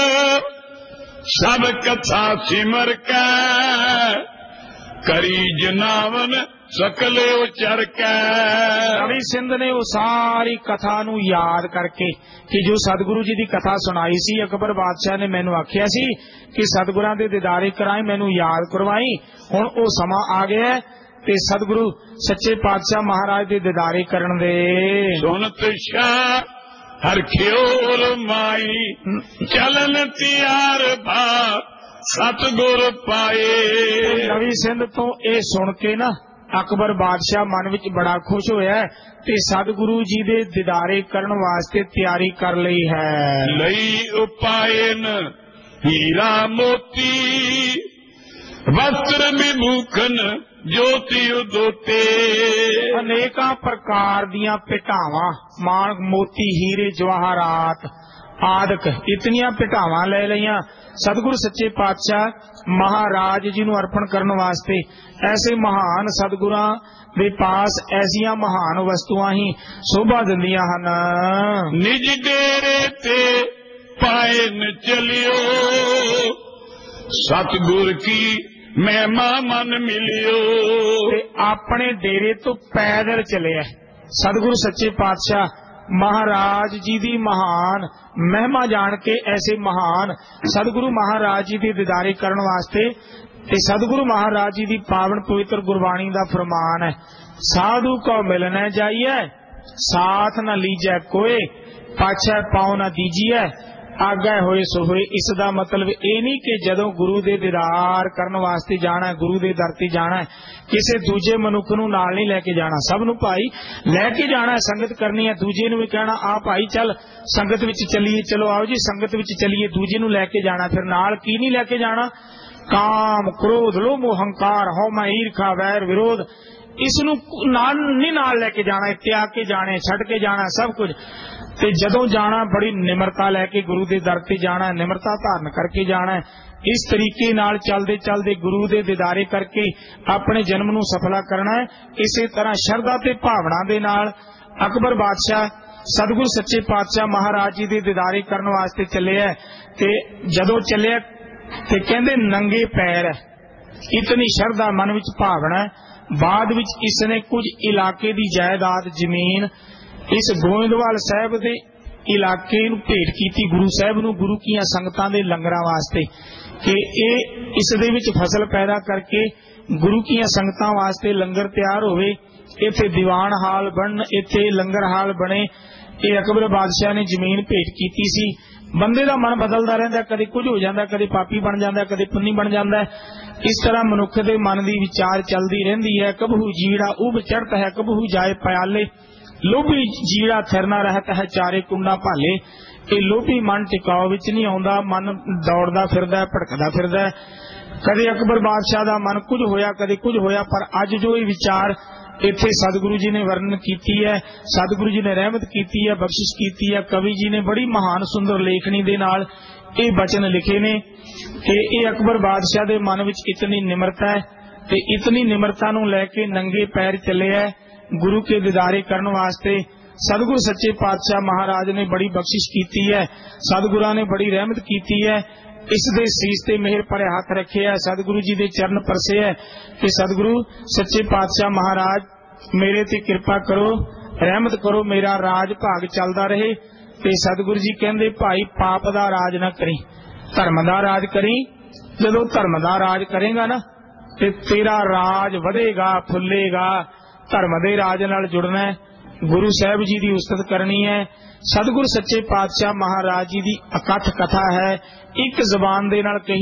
ਸਭ ਕਥਾ ਸਿਮਰ ਕੇ ਕਰੀ ਜਨਾਵਨ ਸਕਲੇ ਉਚਰ ਕੇ। ਨਵੀਂ ਸਿੰਧ ਨੇ ਉਹ ਸਾਰੀ ਕਥਾ ਨੂੰ ਯਾਦ ਕਰਕੇ ਕਿ ਜੋ ਸਤਿਗੁਰੂ ਜੀ ਦੀ ਕਥਾ ਸੁਣਾਈ ਸੀ, ਅਕਬਰ ਬਾਦਸ਼ਾਹ ਨੇ ਮੈਨੂੰ ਆਖਿਆ ਸੀ ਕਿ ਸਤਿਗੁਰਾਂ ਦੇ ਦਿਦਾਰੇ ਕਰਾਏ, ਮੈਨੂੰ ਯਾਦ ਕਰਵਾਈ। ਹੁਣ ਉਹ ਸਮਾਂ ਆ ਗਿਆ ਤੇ ਸਤਿਗੁਰੂ ਸੱਚੇ ਪਾਤਸ਼ਾਹ ਮਹਾਰਾਜ ਦੇ ਦਿਦਾਰੇ ਕਰਨ ਦੇ। ਸੁਨਤ ਸ਼ਾਹ ਹਰਖਿਓ ਮਾਈ ਚਲਨ ਤਿਆਰ ਭਾ ਸਤਿਗੁਰ ਪਾਏ। ਨਵੀਂ ਸਿੰਧ ਤੋਂ ਇਹ ਸੁਣ ਕੇ ਨਾ ਅਕਬਰ ਬਾਦਸ਼ਾਹ ਮਨ ਵਿੱਚ ਬੜਾ ਖੁਸ਼ ਹੋਇਆ ਤੇ ਸਤਿਗੁਰੂ ਜੀ ਦੇ ਦਿਦਾਰੇ ਕਰਨ ਵਾਸਤੇ ਤਿਆਰੀ ਕਰ ਲਈ ਹੈ। ਲਈ ਉਪਾਇਨ ਹੀਰਾ ਮੋਤੀ ਵਸਤਰ ਵਿਭੂਖਨ ਜੋਤੀ ਉਦੋਤੇ। ਅਨੇਕਾਂ ਪ੍ਰਕਾਰ ਦੀਆਂ ਭੇਟਾਵਾਂ, ਮਾਣ ਮੋਤੀ ਹੀਰੇ ਜਵਾਹਰਾਤ ਆਦਿਕ ਇਤਨੀਆਂ ਭੇਟਾਵਾਂ ਲੈ ਲਈਆਂ ਸਤਿਗੁਰੂ ਸੱਚੇ ਪਾਤਸ਼ਾਹ ਮਹਾਰਾਜ ਜੀ ਨੂੰ ਅਰਪਣ ਕਰਨ ਵਾਸਤੇ। ਐਸੇ ਮਹਾਨ ਸਤਿਗੁਰਾਂ ਦੇ ਪਾਸ ਐਸੀਆਂ ਮਹਾਨ ਵਸਤੂਆਂ ਹੀ ਸ਼ੋਭਾ ਦਿੰਦੀਆਂ ਹਨ। ਨਿਜ ਡੇਰੇ ਤੇ ਪਾਇਨ ਚਲਿਓ ਸਤਿਗੁਰ ਕੀ ਮਹਿਮਾ ਮਨ ਮਿਲਿਓ। ਤੇ ਆਪਣੇ ਡੇਰੇ ਤੋਂ ਪੈਦਲ ਚੱਲਿਆ ਸਤਿਗੁਰੂ ਸੱਚੇ ਪਾਤਸ਼ਾਹ ਮਹਾਰਾਜ ਜੀ ਦੀ ਮਹਾਨ ਮਹਿਮਾ ਜਾਣ ਕੇ ਐਸੇ ਮਹਾਨ ਸਤਿਗੁਰੂ ਮਹਾਰਾਜ ਜੀ ਦੇ ਦਿਦਾਰੇ ਕਰਨ ਵਾਸਤੇ। ਤੇ ਸਤਿਗੁਰੂ ਮਹਾਰਾਜ ਜੀ ਦੀ ਪਾਵਨ ਪਵਿੱਤਰ ਗੁਰਬਾਣੀ ਦਾ ਫਰਮਾਨ ਹੈ, ਸਾਧੂ ਕੋ ਮਿਲਣਾ ਜਾਈਏ ਸਾਥ ਨਾ ਲੀਜੈ ਕੋਏ ਪਾਛੈ ਪਾਉ ਨਾ ਦੀਜੀਏ ਆਗੇ ਹੋਏ ਸੋ ਹੋਏ। ਇਸ ਦਾ ਮਤਲਬ ਇਹ ਨਹੀਂ ਕਿ ਜਦੋਂ ਗੁਰੂ ਦੇ ਦੀਦਾਰ ਕਰਨ ਵਾਸਤੇ ਜਾਣਾ, ਗੁਰੂ ਦੇ ਦਰ ਤੇ ਜਾਣਾ, ਕਿਸੇ ਦੂਜੇ ਮਨੁੱਖ ਨੂੰ ਨਾਲ ਨਹੀਂ ਲੈ ਕੇ ਜਾਣਾ। ਸਭ ਨੂੰ ਭਾਈ ਲੈ ਕੇ ਜਾਣਾ, ਸੰਗਤ ਕਰਨੀ ਹੈ। ਦੂਜੇ ਨੂੰ ਵੀ ਕਹਿਣਾ ਆ ਭਾਈ ਚੱਲ ਸੰਗਤ ਵਿੱਚ ਚੱਲੀਏ, ਚਲੋ ਆਓ ਜੀ ਸੰਗਤ ਵਿੱਚ ਚੱਲੀਏ। ਦੂਜੇ ਨੂੰ ਲੈ ਕੇ ਜਾਣਾ। ਫਿਰ ਨਾਲ ਕੀ ਨਹੀਂ ਲੈ ਕੇ ਜਾਣਾ? ਕਾਮ ਕ੍ਰੋਧ ਲੋਭ ਹੰਕਾਰ ਹਉਮੈ ਈਰਖਾ ਵੈਰ ਵਿਰੋਧ, ਇਸ ਨੂੰ ਨਾਲ ਨਹੀਂ ਨਾਲ ਲੈ ਕੇ ਜਾਣਾ। ਤਿਆਗ ਕੇ ਜਾਣੇ, ਛੱਡ ਕੇ ਜਾਣਾ ਸਭ ਕੁਝ। ਤੇ ਜਦੋਂ ਜਾਣਾ ਬੜੀ ਨਿਮਰਤਾ ਲੈ ਕੇ ਗੁਰੂ ਦੇ ਦਰ ਤੇ ਜਾਣਾ, ਨਿਮਰਤਾ ਧਾਰਨ ਕਰਕੇ ਜਾਣਾ। ਇਸ ਤਰੀਕੇ ਨਾਲ ਚੱਲਦੇ ਚੱਲਦੇ ਗੁਰੂ ਦੇ ਦਿਦਾਰੇ ਕਰਕੇ ਆਪਣੇ ਜਨਮ ਨੂੰ ਸਫਲਾ ਕਰਨਾ ਹੈ। ਇਸੇ ਤਰ੍ਹਾਂ ਸ਼ਰਧਾ ਤੇ ਭਾਵਨਾ ਦੇ ਨਾਲ ਅਕਬਰ ਬਾਦਸ਼ਾਹ ਸਤਿਗੁਰੂ ਸੱਚੇ ਪਾਤਸ਼ਾਹ ਮਹਾਰਾਜ ਜੀ ਦੇ ਦਿਦਾਰੇ ਕਰਨ ਵਾਸਤੇ ਚੱਲਿਆ। ਤੇ ਜਦੋਂ ਚੱਲਿਆ ਤੇ ਕਹਿੰਦੇ ਨੰਗੇ ਪੈਰ, ਇਤਨੀ ਸ਼ਰਧਾ ਮਨ ਵਿੱਚ ਭਾਵਨਾ। ਬਾਅਦ ਵਿੱਚ ਇਸਨੇ ਕੁਝ ਇਲਾਕੇ ਦੀ ਜਾਇਦਾਦ ਜ਼ਮੀਨ ਇਸ ਗੋਇੰਦਵਾਲ ਸਾਹਿਬ ਦੇ इलाके नूं भेट कीती गुरु साहब नूं गुरु कीआं संगतां दे लंगरां वास्ते कि ये इस दे विच फसल पैदा करके गुरु कीआं संगतां वास्ते लंगर तैयार होवे, इत्थे दीवान हाल बनन, इत्थे लंगर हाल बने। ये अकबर बादशाह ने जमीन भेट कीती सी। बंदे दा मन बदलदा रहिंदा, कदे कुछ हो जांदा, कदे पापी बन जांदा, कदे पुन्नी बन जांदा। इस तरह मनुख दे मन दी विचार चलदी रहिंदी है। कबहू जीड़ा उब चढ़त है, कबहू जाए प्याले, लोभी जीड़ा थिरना रहत है, चारे कुंडा भाले। ये लोभी मन टिकाव विच नहीं आउंदा, मन दौड़दा फिरदा, भटकदा फिरदा। कदे अकबर बादशाह दा मन कुछ होया, कदे कुछ होया, पर अज जो ये विचार इत्थे सतगुरु जी ने वर्णन कीती है, सतगुरु जी ने रहमत कीती है, बख्शिश कीती है। कवि जी ने बड़ी महान सुंदर लेखनी दे नाल ये वचन लिखे ने कि ये अकबर बादशाह दे मन विच इतनी निमरता है ते इतनी निमरता नूं लैके नंगे पैर चले है गुरु के दीदारे करन वास्ते। सतगुरु सच्चे पातशाह महाराज ने बड़ी बख्शिश कीती है, सतगुरां ने बड़ी रहमत कीती है। इस दे सीस ते मेहर भरे हाथ रखे है, सतगुरु जी दे चरण परसे है कि सतगुरु सच्चे पातशाह महाराज मेरे ते कृपा करो, रहमत करो, मेरा राज भाग चलदा रहे। ते सतगुरु जी कहंदे भाई पाप दा राज ना करी, धर्म दा राज करी। जदों धर्म दा राज करेगा ना ते तेरा राज वधेगा, फुलेगा। धर्म दे राज नाल जुड़ना है, गुरु साहब जी की उस्तत करनी है। सतगुरु सच्चे पातशाह महाराज जी की अकथ कथा है, एक जबान दे नाल कही